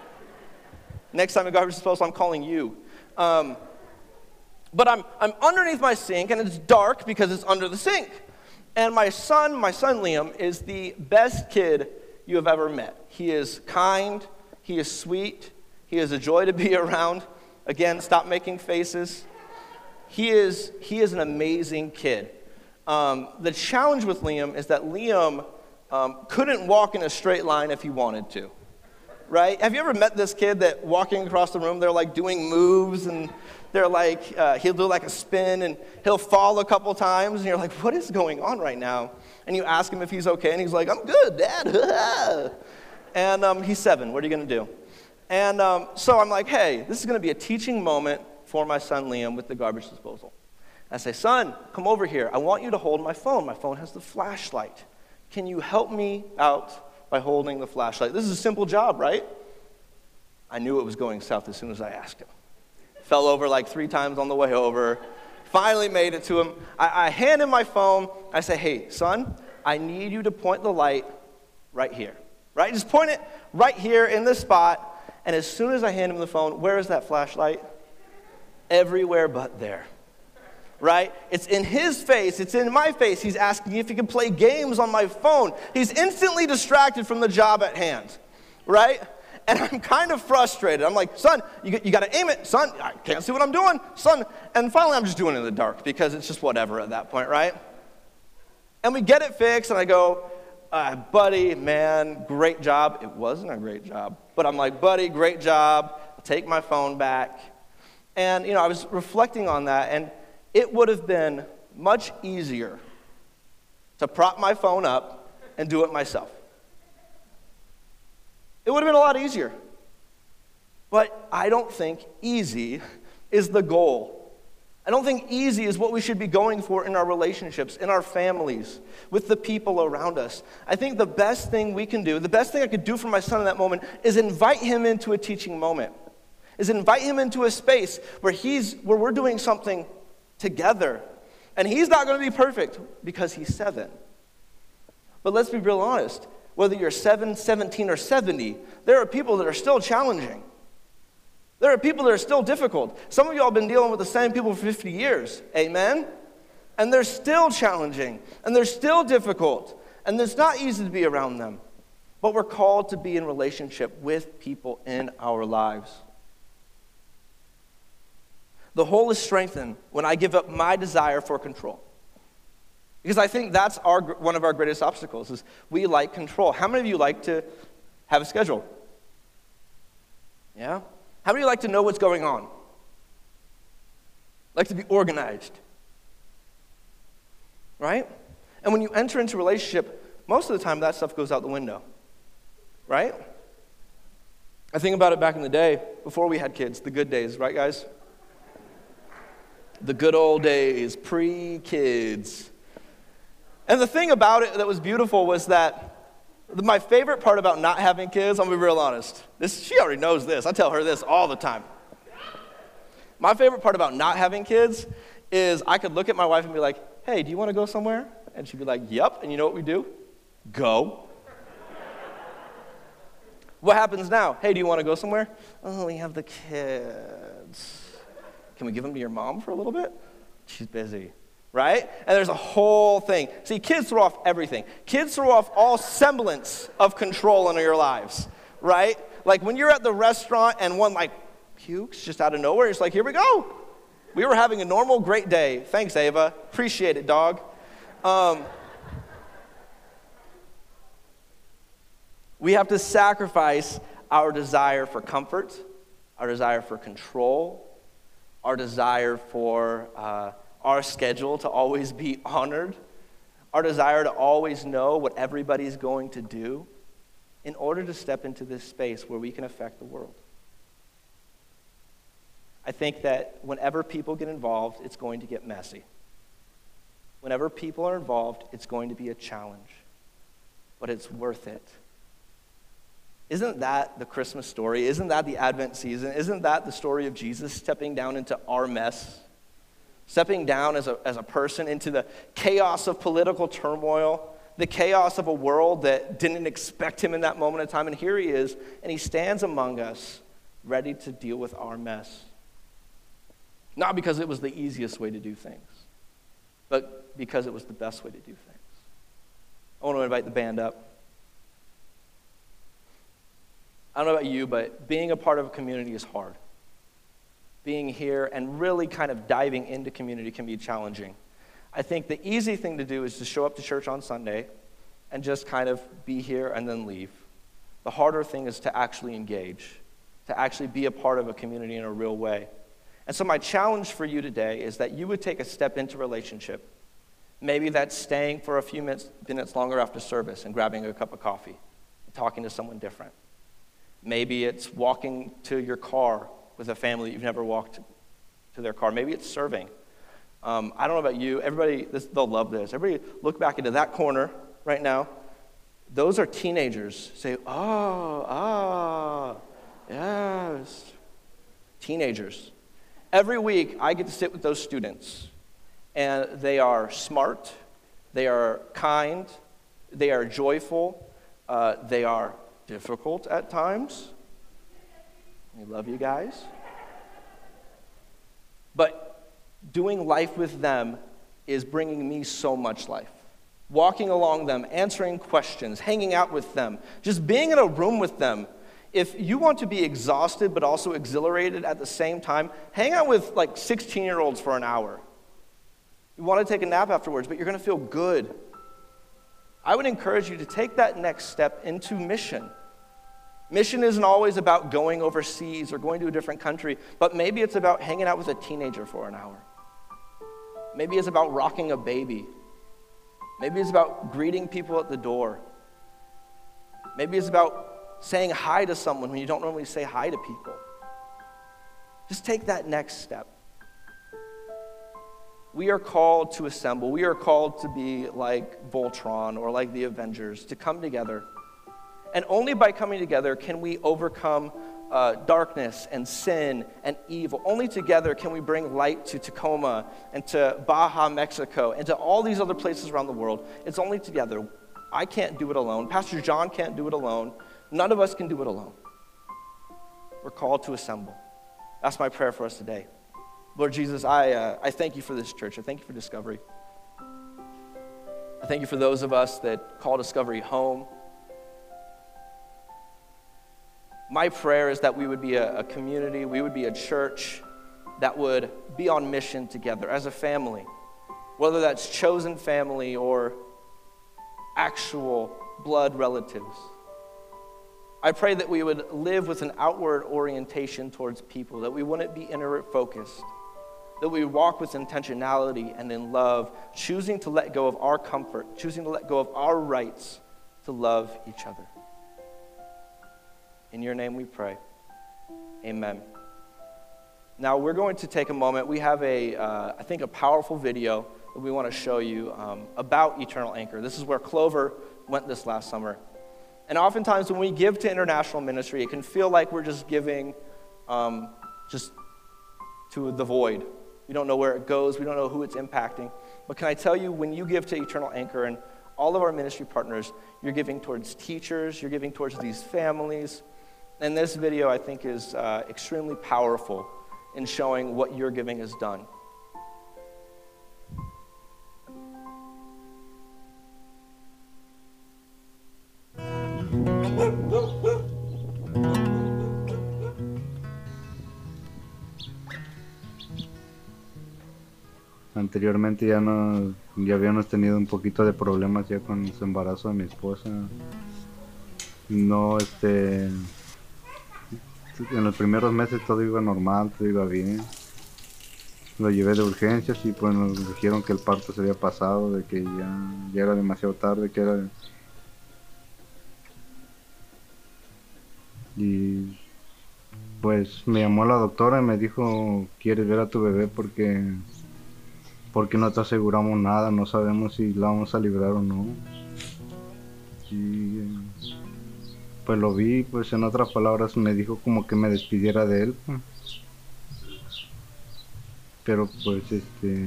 Next time a garbage disposal, I'm calling you. Um, but I'm I'm underneath my sink, and it's dark because it's under the sink. And my son, my son Liam, is the best kid you have ever met. He is kind. He is sweet. He is a joy to be around. Again, stop making faces. He is, he is an amazing kid. Um, the challenge with Liam is that Liam um, couldn't walk in a straight line if he wanted to, right? Have you ever met this kid that walking across the room, they're like doing moves, and they're like, uh, he'll do like a spin, and he'll fall a couple times, and you're like, what is going on right now? And you ask him if he's okay, and he's like, I'm good, Dad. And um, he's seven. What are you going to do? And um, so I'm like, hey, this is going to be a teaching moment for my son Liam with the garbage disposal. I say, son, come over here. I want you to hold my phone. My phone has the flashlight. Can you help me out by holding the flashlight? This is a simple job, right? I knew it was going south as soon as I asked him. Fell over like three times on the way over. Finally made it to him. I, I hand him my phone. I say, hey, son, I need you to point the light right here. Right? Just point it right here in this spot. And as soon as I hand him the phone, where is that flashlight? Everywhere but there. Right? It's in his face. It's in my face. He's asking if he can play games on my phone. He's instantly distracted from the job at hand. Right? And I'm kind of frustrated. I'm like, son, you, you got to aim it. Son, I can't see what I'm doing. Son. And finally, I'm just doing it in the dark because it's just whatever at that point, right? And we get it fixed, and I go, Uh, buddy, man, great job. It wasn't a great job. But I'm like, buddy, great job. I'll take my phone back. And, you know, I was reflecting on that, and it would have been much easier to prop my phone up and do it myself. It would have been a lot easier. But I don't think easy is the goal. I don't think easy is what we should be going for in our relationships, in our families, with the people around us. I think the best thing we can do, the best thing I could do for my son in that moment is invite him into a teaching moment, is invite him into a space where he's where we're doing something together. And he's not going to be perfect because he's seven. But let's be real honest. Whether you're seven, seventeen, or seventy, there are people that are still challenging. There are people that are still difficult. Some of y'all have been dealing with the same people for fifty years. Amen? And they're still challenging. And they're still difficult. And it's not easy to be around them. But we're called to be in relationship with people in our lives. The whole is strengthened when I give up my desire for control. Because I think that's our one of our greatest obstacles is we like control. How many of you like to have a schedule? Yeah? How many of you like to know what's going on? Like to be organized? Right? And when you enter into a relationship, most of the time that stuff goes out the window. Right? I think about it back in the day, before we had kids, the good days, right guys? The good old days, pre-kids. And the thing about it that was beautiful was that my favorite part about not having kids, I'm going to be real honest. This, she already knows this. I tell her this all the time. My favorite part about not having kids is I could look at my wife and be like, hey, do you want to go somewhere? And she'd be like, yep. And you know what we do? Go. What happens now? Hey, do you want to go somewhere? Oh, we have the kids. Can we give them to your mom for a little bit? She's busy. Right? And there's a whole thing. See, kids throw off everything. Kids throw off all semblance of control in your lives, right? Like when you're at the restaurant and one like pukes just out of nowhere, it's like, here we go. We were having a normal, great day. Thanks, Ava. Appreciate it, dog. Um, we have to sacrifice our desire for comfort, our desire for control, our desire for uh, our schedule to always be honored, our desire to always know what everybody's going to do in order to step into this space where we can affect the world. I think that whenever people get involved, it's going to get messy. Whenever people are involved, it's going to be a challenge, but it's worth it. Isn't that the Christmas story? Isn't that the Advent season? Isn't that the story of Jesus stepping down into our mess? Stepping down as a, as a person into the chaos of political turmoil, the chaos of a world that didn't expect him in that moment of time. And here he is, and he stands among us, ready to deal with our mess. Not because it was the easiest way to do things, but because it was the best way to do things. I want to invite the band up. I don't know about you, but being a part of a community is hard. Being here and really kind of diving into community can be challenging. I think the easy thing to do is to show up to church on Sunday and just kind of be here and then leave. The harder thing is to actually engage, to actually be a part of a community in a real way. And so my challenge for you today is that you would take a step into relationship. Maybe that's staying for a few minutes, minutes longer after service and grabbing a cup of coffee and talking to someone different. Maybe it's walking to your car with a family you've never walked to their car. Maybe it's serving. Um, I don't know about you. Everybody, this, they'll love this. Everybody look back into that corner right now. Those are teenagers. Say, oh, ah, yes. Teenagers. Every week, I get to sit with those students. And they are smart. They are kind. They are joyful. Uh, they are difficult at times. We love you guys. But doing life with them is bringing me so much life. Walking along them, answering questions, hanging out with them, just being in a room with them. If you want to be exhausted but also exhilarated at the same time, hang out with like sixteen-year-olds for an hour. You want to take a nap afterwards, but you're going to feel good. I would encourage you to take that next step into mission. Mission isn't always about going overseas or going to a different country, but maybe it's about hanging out with a teenager for an hour. Maybe it's about rocking a baby. Maybe it's about greeting people at the door. Maybe it's about saying hi to someone when you don't normally say hi to people. Just take that next step. We are called to assemble. We are called to be like Voltron or like the Avengers, to come together. And only by coming together can we overcome uh, darkness and sin and evil. Only together can we bring light to Tacoma and to Baja, Mexico, and to all these other places around the world. It's only together. I can't do it alone. Pastor John can't do it alone. None of us can do it alone. We're called to assemble. That's my prayer for us today. Lord Jesus, I, uh, I thank you for this church. I thank you for Discovery. I thank you for those of us that call Discovery home. My prayer is that we would be a, a community, we would be a church that would be on mission together as a family, whether that's chosen family or actual blood relatives. I pray that we would live with an outward orientation towards people, that we wouldn't be inward focused, that we walk with intentionality and in love, choosing to let go of our comfort, choosing to let go of our rights to love each other. In your name we pray. Amen. Now we're going to take a moment. We have a, uh, I think, a powerful video that we want to show you um, about Eternal Anchor. This is where Clover went this last summer. And oftentimes when we give to international ministry, it can feel like we're just giving um, just to the void. We don't know where it goes. We don't know who it's impacting. But can I tell you, when you give to Eternal Anchor and all of our ministry partners, you're giving towards teachers, you're giving towards these families. And this video, I think, is uh, extremely powerful in showing what your giving has done. Anteriormente ya no, ya habíamos tenido un poquito de problemas ya con su embarazo de mi esposa. No, este, en los primeros meses todo iba normal, todo iba bien. Lo llevé de urgencias y pues nos dijeron que el parto se había pasado, de que ya, ya era demasiado tarde, que era... Y pues me llamó la doctora y me dijo, ¿quieres ver a tu bebé? Porque, porque no te aseguramos nada, no sabemos si la vamos a librar o no. Y pues lo vi, pues en otras palabras me dijo como que me despidiera de él. Pero pues este...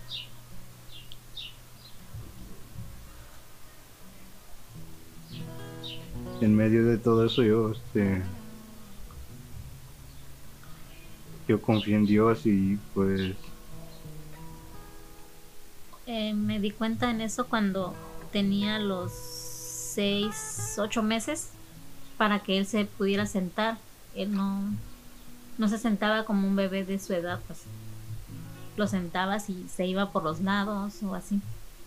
en medio de todo eso yo, este... yo confío en Dios y pues... Eh, me di cuenta en eso cuando tenía los seis, ocho meses para que él se pudiera sentar. Él no, no se sentaba como un bebé de su edad, pues lo sentabas y se iba por los lados o así.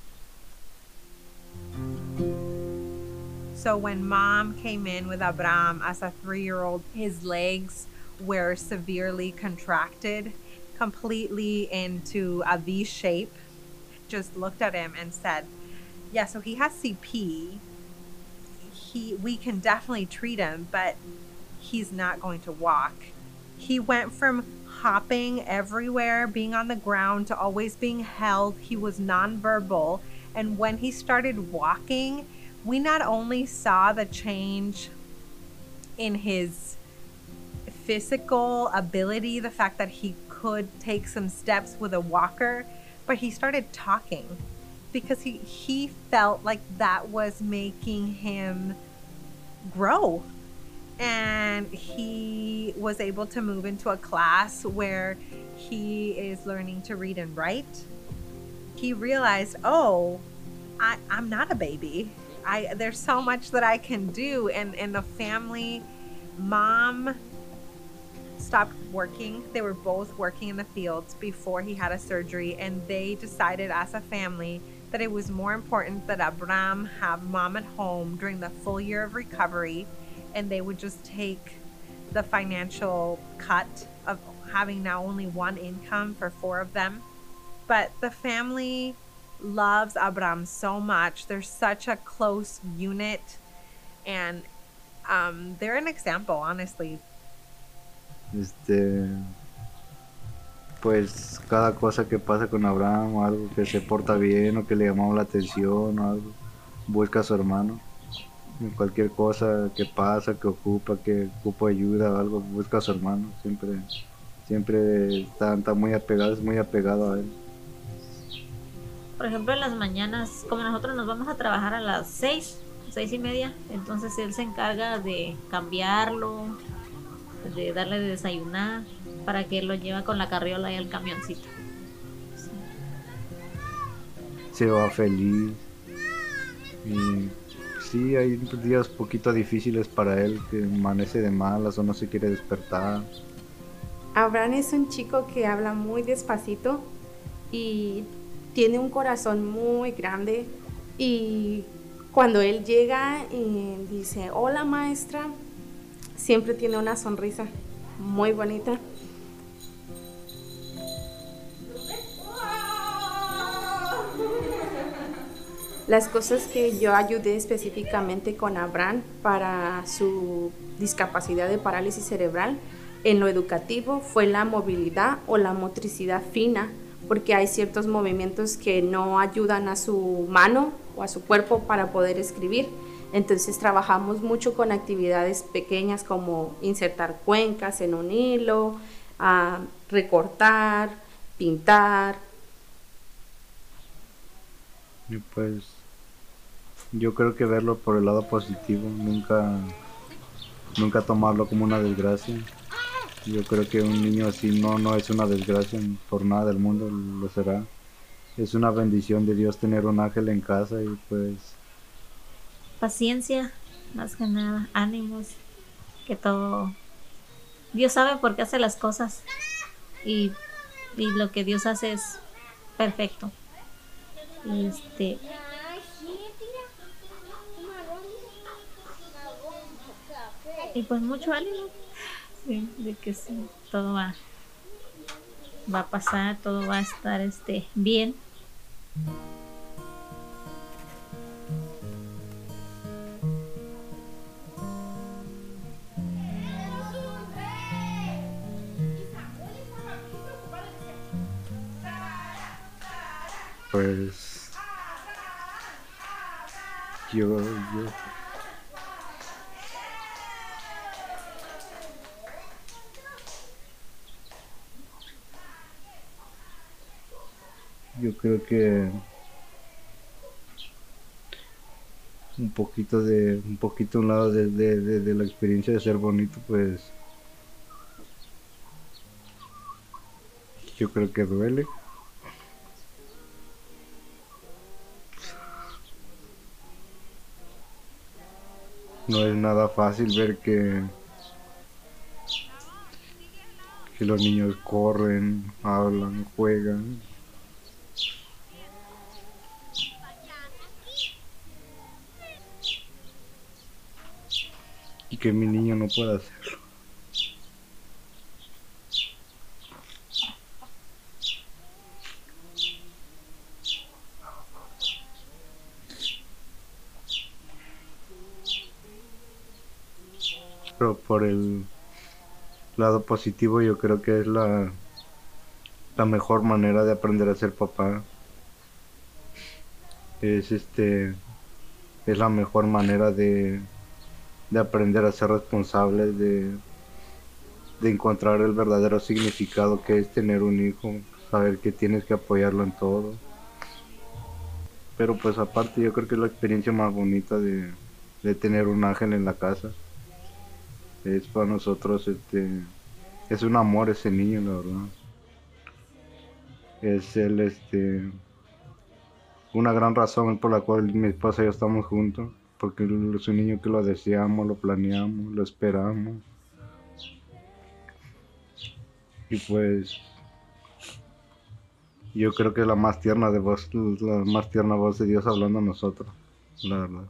So when mom came in with Abraham as a three-year-old, his legs were severely contracted, completely into a V shape. Just looked at him and said, yeah, so he has C P. He, we can definitely treat him, but he's not going to walk. He went from hopping everywhere, being on the ground, to always being held. He was nonverbal. And when he started walking, we not only saw the change in his physical ability, the fact that he could take some steps with a walker, but he started talking because he, he felt like that was making him grow. And he was able to move into a class where he is learning to read and write. He realized, oh, I, I'm not a baby. I, there's so much that I can do. And, and the family, mom stopped working. They were both working in the fields before he had a surgery. And they decided as a family that it was more important that Abraham have mom at home during the full year of recovery. And they would just take the financial cut of having now only one income for four of them. But the family loves Abraham so much. They're such a close unit. And um, they're an example, honestly. Este, pues cada cosa que pasa con Abraham, o algo que se porta bien o que le llamamos la atención o algo, busca a su hermano. Cualquier cosa que pasa, que ocupa, que ocupa ayuda o algo, busca a su hermano. Siempre, siempre está, está muy apegado, es muy apegado a él. Por ejemplo, en las mañanas, como nosotros nos vamos a trabajar a las seis, seis y media, entonces él se encarga de cambiarlo, de darle de desayunar, para que él lo lleve con la carriola y el camioncito. Sí. Se va feliz. Y sí, hay días poquito difíciles para él, que amanece de malas o no se quiere despertar. Abraham es un chico que habla muy despacito y tiene un corazón muy grande, y cuando él llega y dice hola maestra, siempre tiene una sonrisa muy bonita. Las cosas que yo ayudé específicamente con Abraham para su discapacidad de parálisis cerebral en lo educativo fue la movilidad o la motricidad fina, porque hay ciertos movimientos que no ayudan a su mano o a su cuerpo para poder escribir. Entonces trabajamos mucho con actividades pequeñas como insertar cuencas en un hilo, uh, recortar, pintar. Y pues yo creo que verlo por el lado positivo, nunca, nunca tomarlo como una desgracia. Yo creo que un niño así no, no es una desgracia, por nada del mundo lo será. Es una bendición de Dios tener un ángel en casa, y pues... paciencia, más que nada, ánimos, que todo... Dios sabe por qué hace las cosas, y, y lo que Dios hace es perfecto. Y este... y pues mucho ánimo. Sí, de que sí, todo va, va a pasar, todo va a estar este, bien. Pues yo, yo Yo creo que un poquito de un poquito un lado de, de, de, de la experiencia de ser bonito, pues yo creo que duele. No es nada fácil ver que que los niños corren, hablan, juegan. Y que mi niño no pueda hacerlo. Pero por el lado positivo, yo creo que es la, la mejor manera de aprender a ser papá. Es este es la mejor manera de de aprender a ser responsable, de, de encontrar el verdadero significado que es tener un hijo, saber que tienes que apoyarlo en todo. Pero pues aparte yo creo que es la experiencia más bonita de, de tener un ángel en la casa. Es para nosotros, este, es un amor ese niño, la verdad. Es el, este, una gran razón por la cual mi esposa y yo estamos juntos. Porque es un niño que lo deseamos, lo planeamos, lo esperamos. Y pues yo creo que es la más tierna de voz, la más tierna voz de Dios hablando a nosotros, la verdad.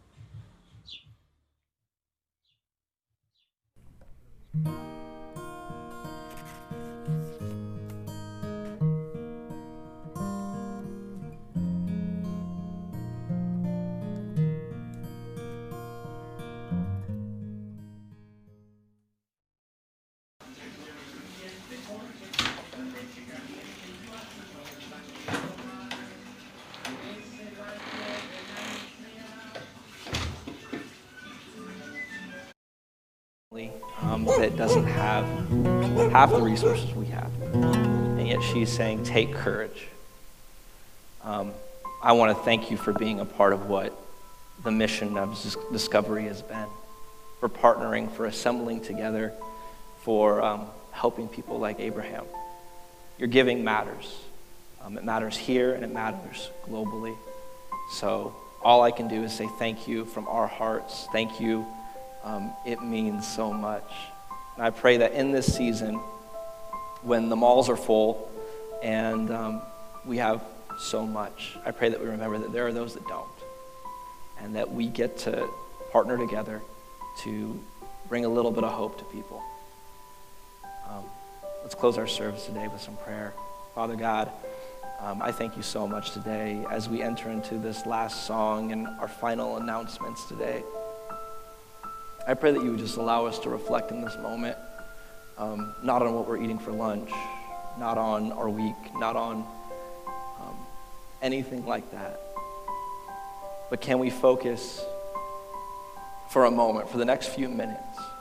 Um, that doesn't have half the resources we have, and yet she's saying, take courage. Um, I want to thank you for being a part of what the mission of Discovery has been, for partnering, for assembling together, for um, helping people like Abraham. Your giving matters. Um, it matters here and it matters globally. So all I can do is say thank you from our hearts. Thank you. Um, it means so much. And I pray that in this season, when the malls are full and um, we have so much, I pray that we remember that there are those that don't, and that we get to partner together to bring a little bit of hope to people. Um, let's close our service today with some prayer. Father God, um, I thank you so much today as we enter into this last song and our final announcements today. I pray that you would just allow us to reflect in this moment, um, not on what we're eating for lunch, not on our week, not on um, anything like that. But can we focus for a moment, for the next few minutes,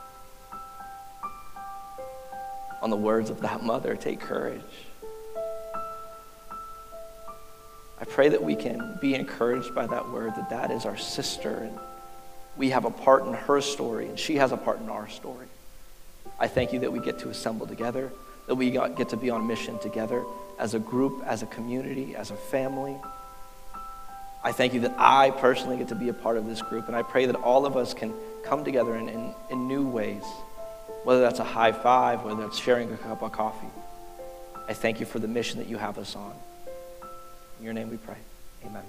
on the words of that mother, take courage. I pray that we can be encouraged by that word, that that is our sister, and we have a part in her story, and she has a part in our story. I thank you that we get to assemble together, that we got, get to be on mission together as a group, as a community, as a family. I thank you that I personally get to be a part of this group, and I pray that all of us can come together in, in, in new ways, whether that's a high five, whether it's sharing a cup of coffee. I thank you for the mission that you have us on. In your name we pray. Amen.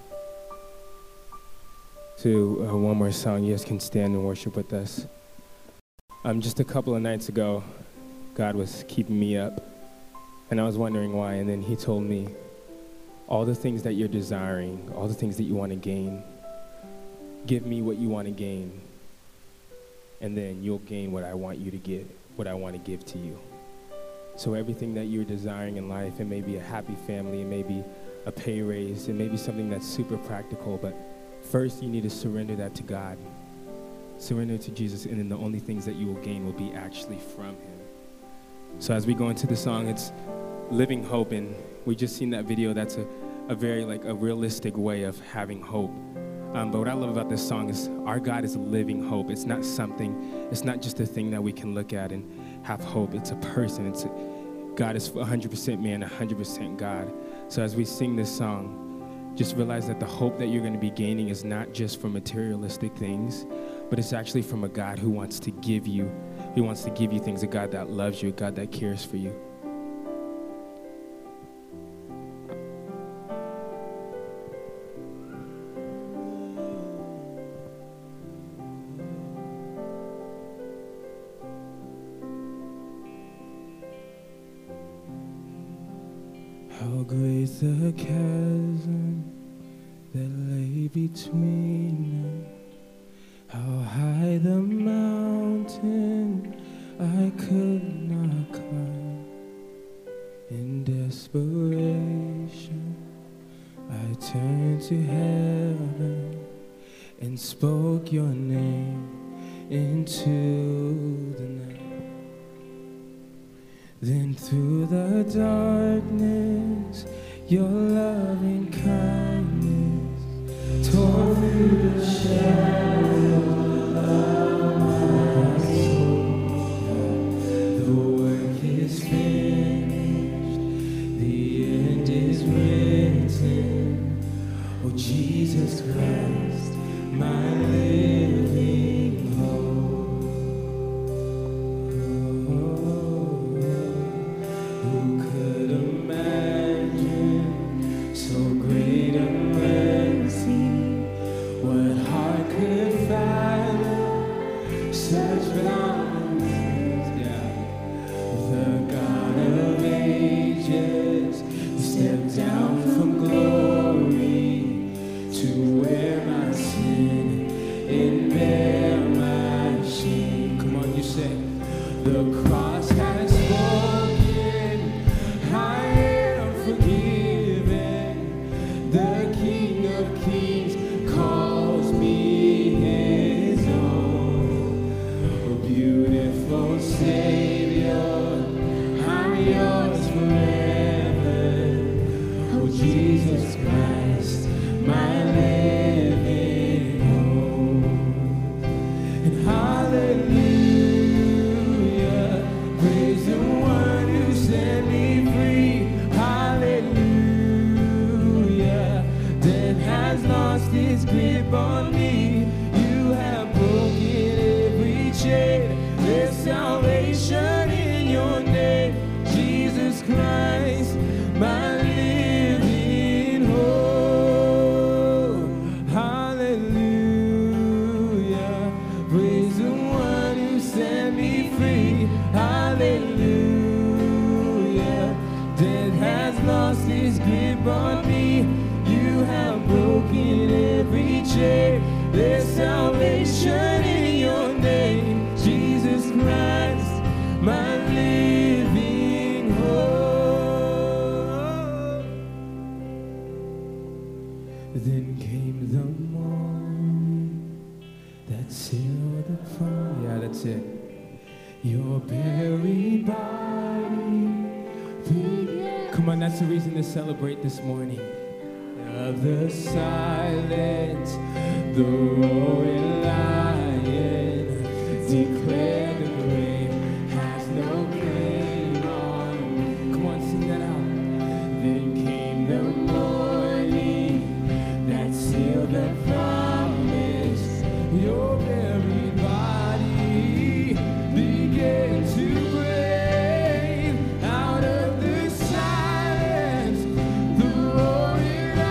To uh, one more song, you guys can stand and worship with us. Um, just a couple of nights ago, God was keeping me up, and I was wondering why, and then he told me, all the things that you're desiring, all the things that you want to gain, give me what you want to gain, and then you'll gain what I want you to get, what I want to give to you. So everything that you're desiring in life, it may be a happy family, it may be a pay raise, it may be something that's super practical, but first you need to surrender that to God. Surrender to Jesus, and then the only things that you will gain will be actually from him. So as we go into the song, it's living hope, and we just seen that video. That's a, a very like a realistic way of having hope. Um, but what I love about this song is our God is a living hope. It's not something, it's not just a thing that we can look at and have hope. It's a person. It's a, God is one hundred percent man, one hundred percent God. So as we sing this song, just realize that the hope that you're going to be gaining is not just from materialistic things, but it's actually from a God who wants to give you, he wants to give you things, a God that loves you, a God that cares for you. How great the chasm that lay between us, how high the mountain I could not climb. In desperation, I turned to heaven and spoke your name into the night. Then through the darkness, your loving kindness tore through the shadow of my soul. The work is finished, the end is written. Oh, Jesus Christ, my living hope. salvation in your name, Jesus Christ, my living hope. Hallelujah, praise the one who set me free. Hallelujah, death has lost its grip on me. You have broken every chain. There's salvation in your name, Jesus Christ, my living hope. Then came the morning that sealed the promise. Yeah, that's it. Your buried body began. Come on, that's the reason to celebrate this morning. Of the silence, the roaring lion declared the grave has no claim on me. Come on, sing that out. Then came the morning that sealed the promise. Your buried body began to break out of the silence. The roaring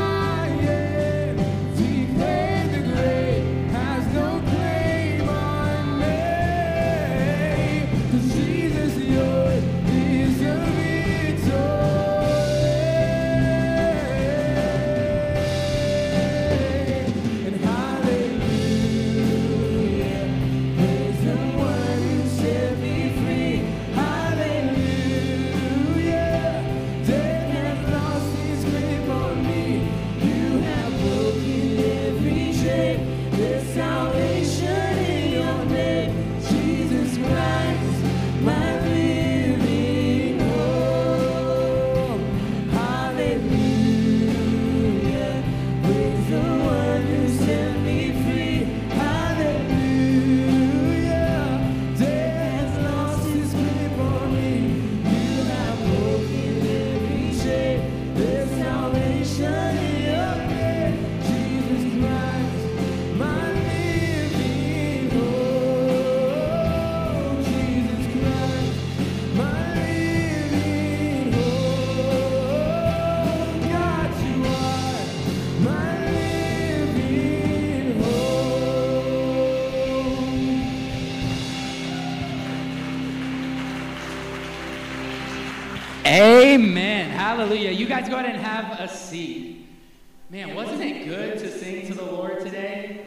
Amen. Hallelujah. You guys go ahead and have a seat. Man, wasn't it good to sing to the Lord today?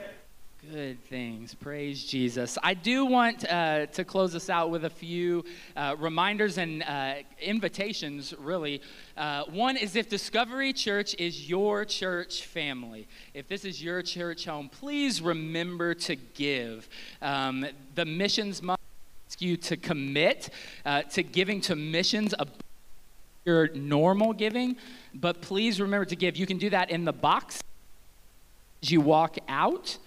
Good things. Praise Jesus. I do want uh, to close us out with a few uh, reminders and uh, invitations, really. Uh, one is if Discovery Church is your church family, if this is your church home, please remember to give. Um, the missions must ask you to commit uh, to giving to missions above your normal giving, but please remember to give. You can do that in the box as you walk out,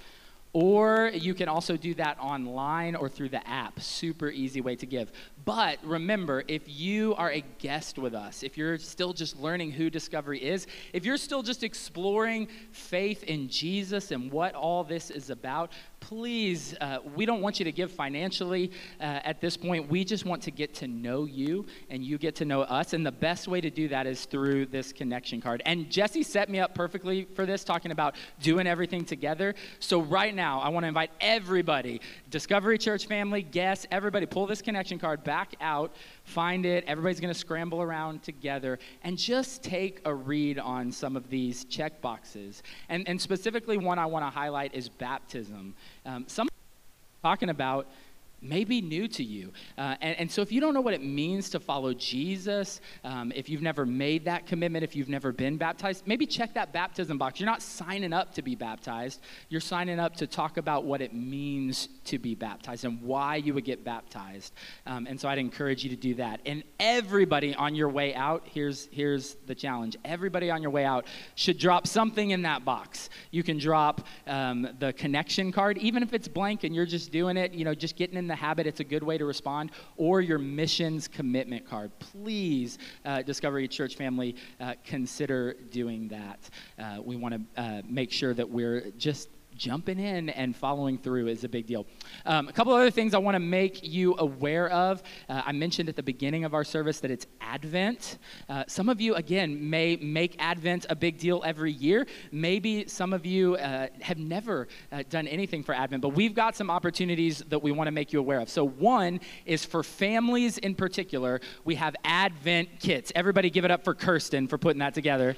or you can also do that online or through the app. Super easy way to give. But remember, if you are a guest with us, if you're still just learning who Discovery is, if you're still just exploring faith in Jesus and what all this is about, please, uh, we don't want you to give financially uh, at this point. We just want to get to know you and you get to know us. And the best way to do that is through this connection card. And Jesse set me up perfectly for this, talking about doing everything together. So right now, I want to invite everybody, Discovery Church family, guests, everybody, pull this connection card back out, find it. Everybody's going to scramble around together and just take a read on some of these check boxes. And, and specifically one I want to highlight is baptism. Um, some talking about may be new to you. Uh, and, and so if you don't know what it means to follow Jesus, um, if you've never made that commitment, if you've never been baptized, maybe check that baptism box. You're not signing up to be baptized. You're signing up to talk about what it means to be baptized and why you would get baptized. Um, and so I'd encourage you to do that. And everybody on your way out, here's, here's the challenge. Everybody on your way out should drop something in that box. You can drop um, the connection card, even if it's blank and you're just doing it, you know, just getting in the habit, it's a good way to respond, or your missions commitment card. Please, uh, Discovery Church family, uh, consider doing that. Uh, we want to uh, make sure that we're just jumping in and following through is a big deal. Um, a couple other things I want to make you aware of. Uh, I mentioned at the beginning of our service that it's Advent. Uh, some of you, again, may make Advent a big deal every year. Maybe some of you uh, have never uh, done anything for Advent, but we've got some opportunities that we want to make you aware of. So one is for families in particular, we have Advent kits. Everybody give it up for Kirsten for putting that together.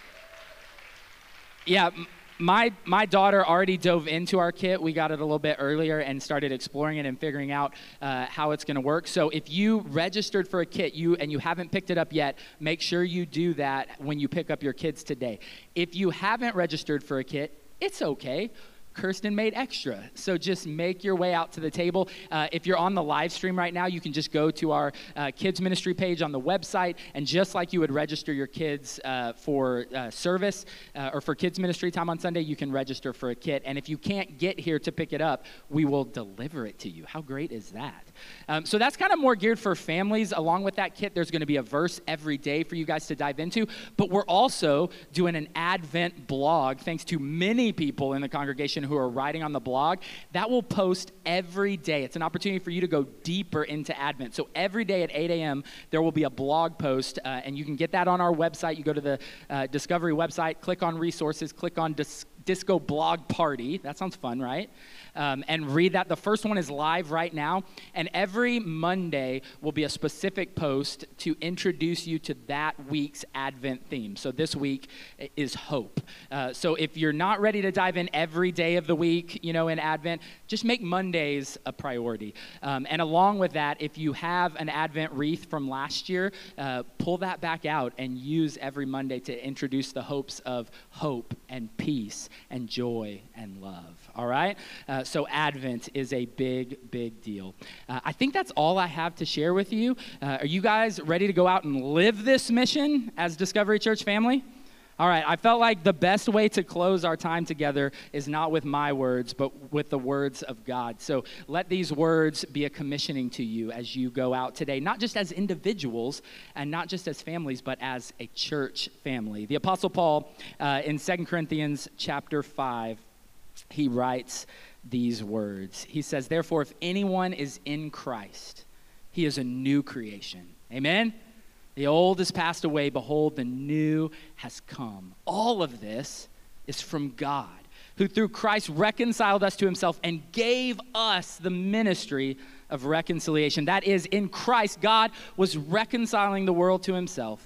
Yeah, My my daughter already dove into our kit. We got it a little bit earlier and started exploring it and figuring out uh, how it's going to work. So if you registered for a kit you and you haven't picked it up yet, make sure you do that when you pick up your kids today. If you haven't registered for a kit, it's okay. Kirsten made extra. So just make your way out to the table. Uh, if you're on the live stream right now, you can just go to our uh, kids ministry page on the website, and just like you would register your kids uh, for uh, service uh, or for kids ministry time on Sunday, you can register for a kit. And if you can't get here to pick it up, we will deliver it to you. How great is that? Um, so that's kind of more geared for families. Along with that kit, there's going to be a verse every day for you guys to dive into. But we're also doing an Advent blog, thanks to many people in the congregation who are writing on the blog. That will post every day. It's an opportunity for you to go deeper into Advent. So every day at eight a.m., there will be a blog post, uh, and you can get that on our website. You go to the uh, Discovery website, click on resources, click on Dis- Disco Blog Party. That sounds fun, right? Um, and read that. The first one is live right now, and every Monday will be a specific post to introduce you to that week's Advent theme. So this week is hope. Uh, so if you're not ready to dive in every day of the week, you know, in Advent, just make Mondays a priority. Um, and along with that, if you have an Advent wreath from last year, uh, pull that back out and use every Monday to introduce the hopes of hope and peace and joy and love. All right? Uh, so Advent is a big, big deal. Uh, I think that's all I have to share with you. Uh, are you guys ready to go out and live this mission as Discovery Church family? All right, I felt like the best way to close our time together is not with my words, but with the words of God. So let these words be a commissioning to you as you go out today, not just as individuals and not just as families, but as a church family. The Apostle Paul uh, in Second Corinthians chapter five, he writes these words. He says, therefore, if anyone is in Christ, he is a new creation. Amen? The old has passed away. Behold, the new has come. All of this is from God, who through Christ reconciled us to himself and gave us the ministry of reconciliation. That is, in Christ, God was reconciling the world to himself,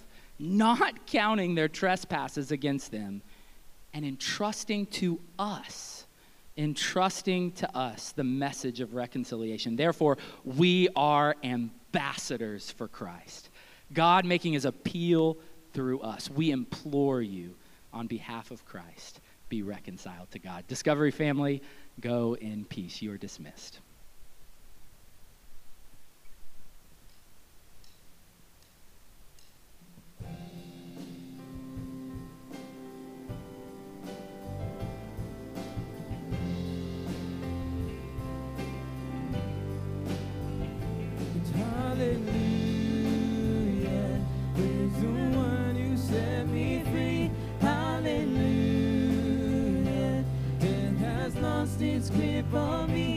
not counting their trespasses against them, and entrusting to us, entrusting to us the message of reconciliation. Therefore, we are ambassadors for Christ. God making his appeal through us. We implore you on behalf of Christ, be reconciled to God. Discovery family, go in peace. You are dismissed. Its grip on me.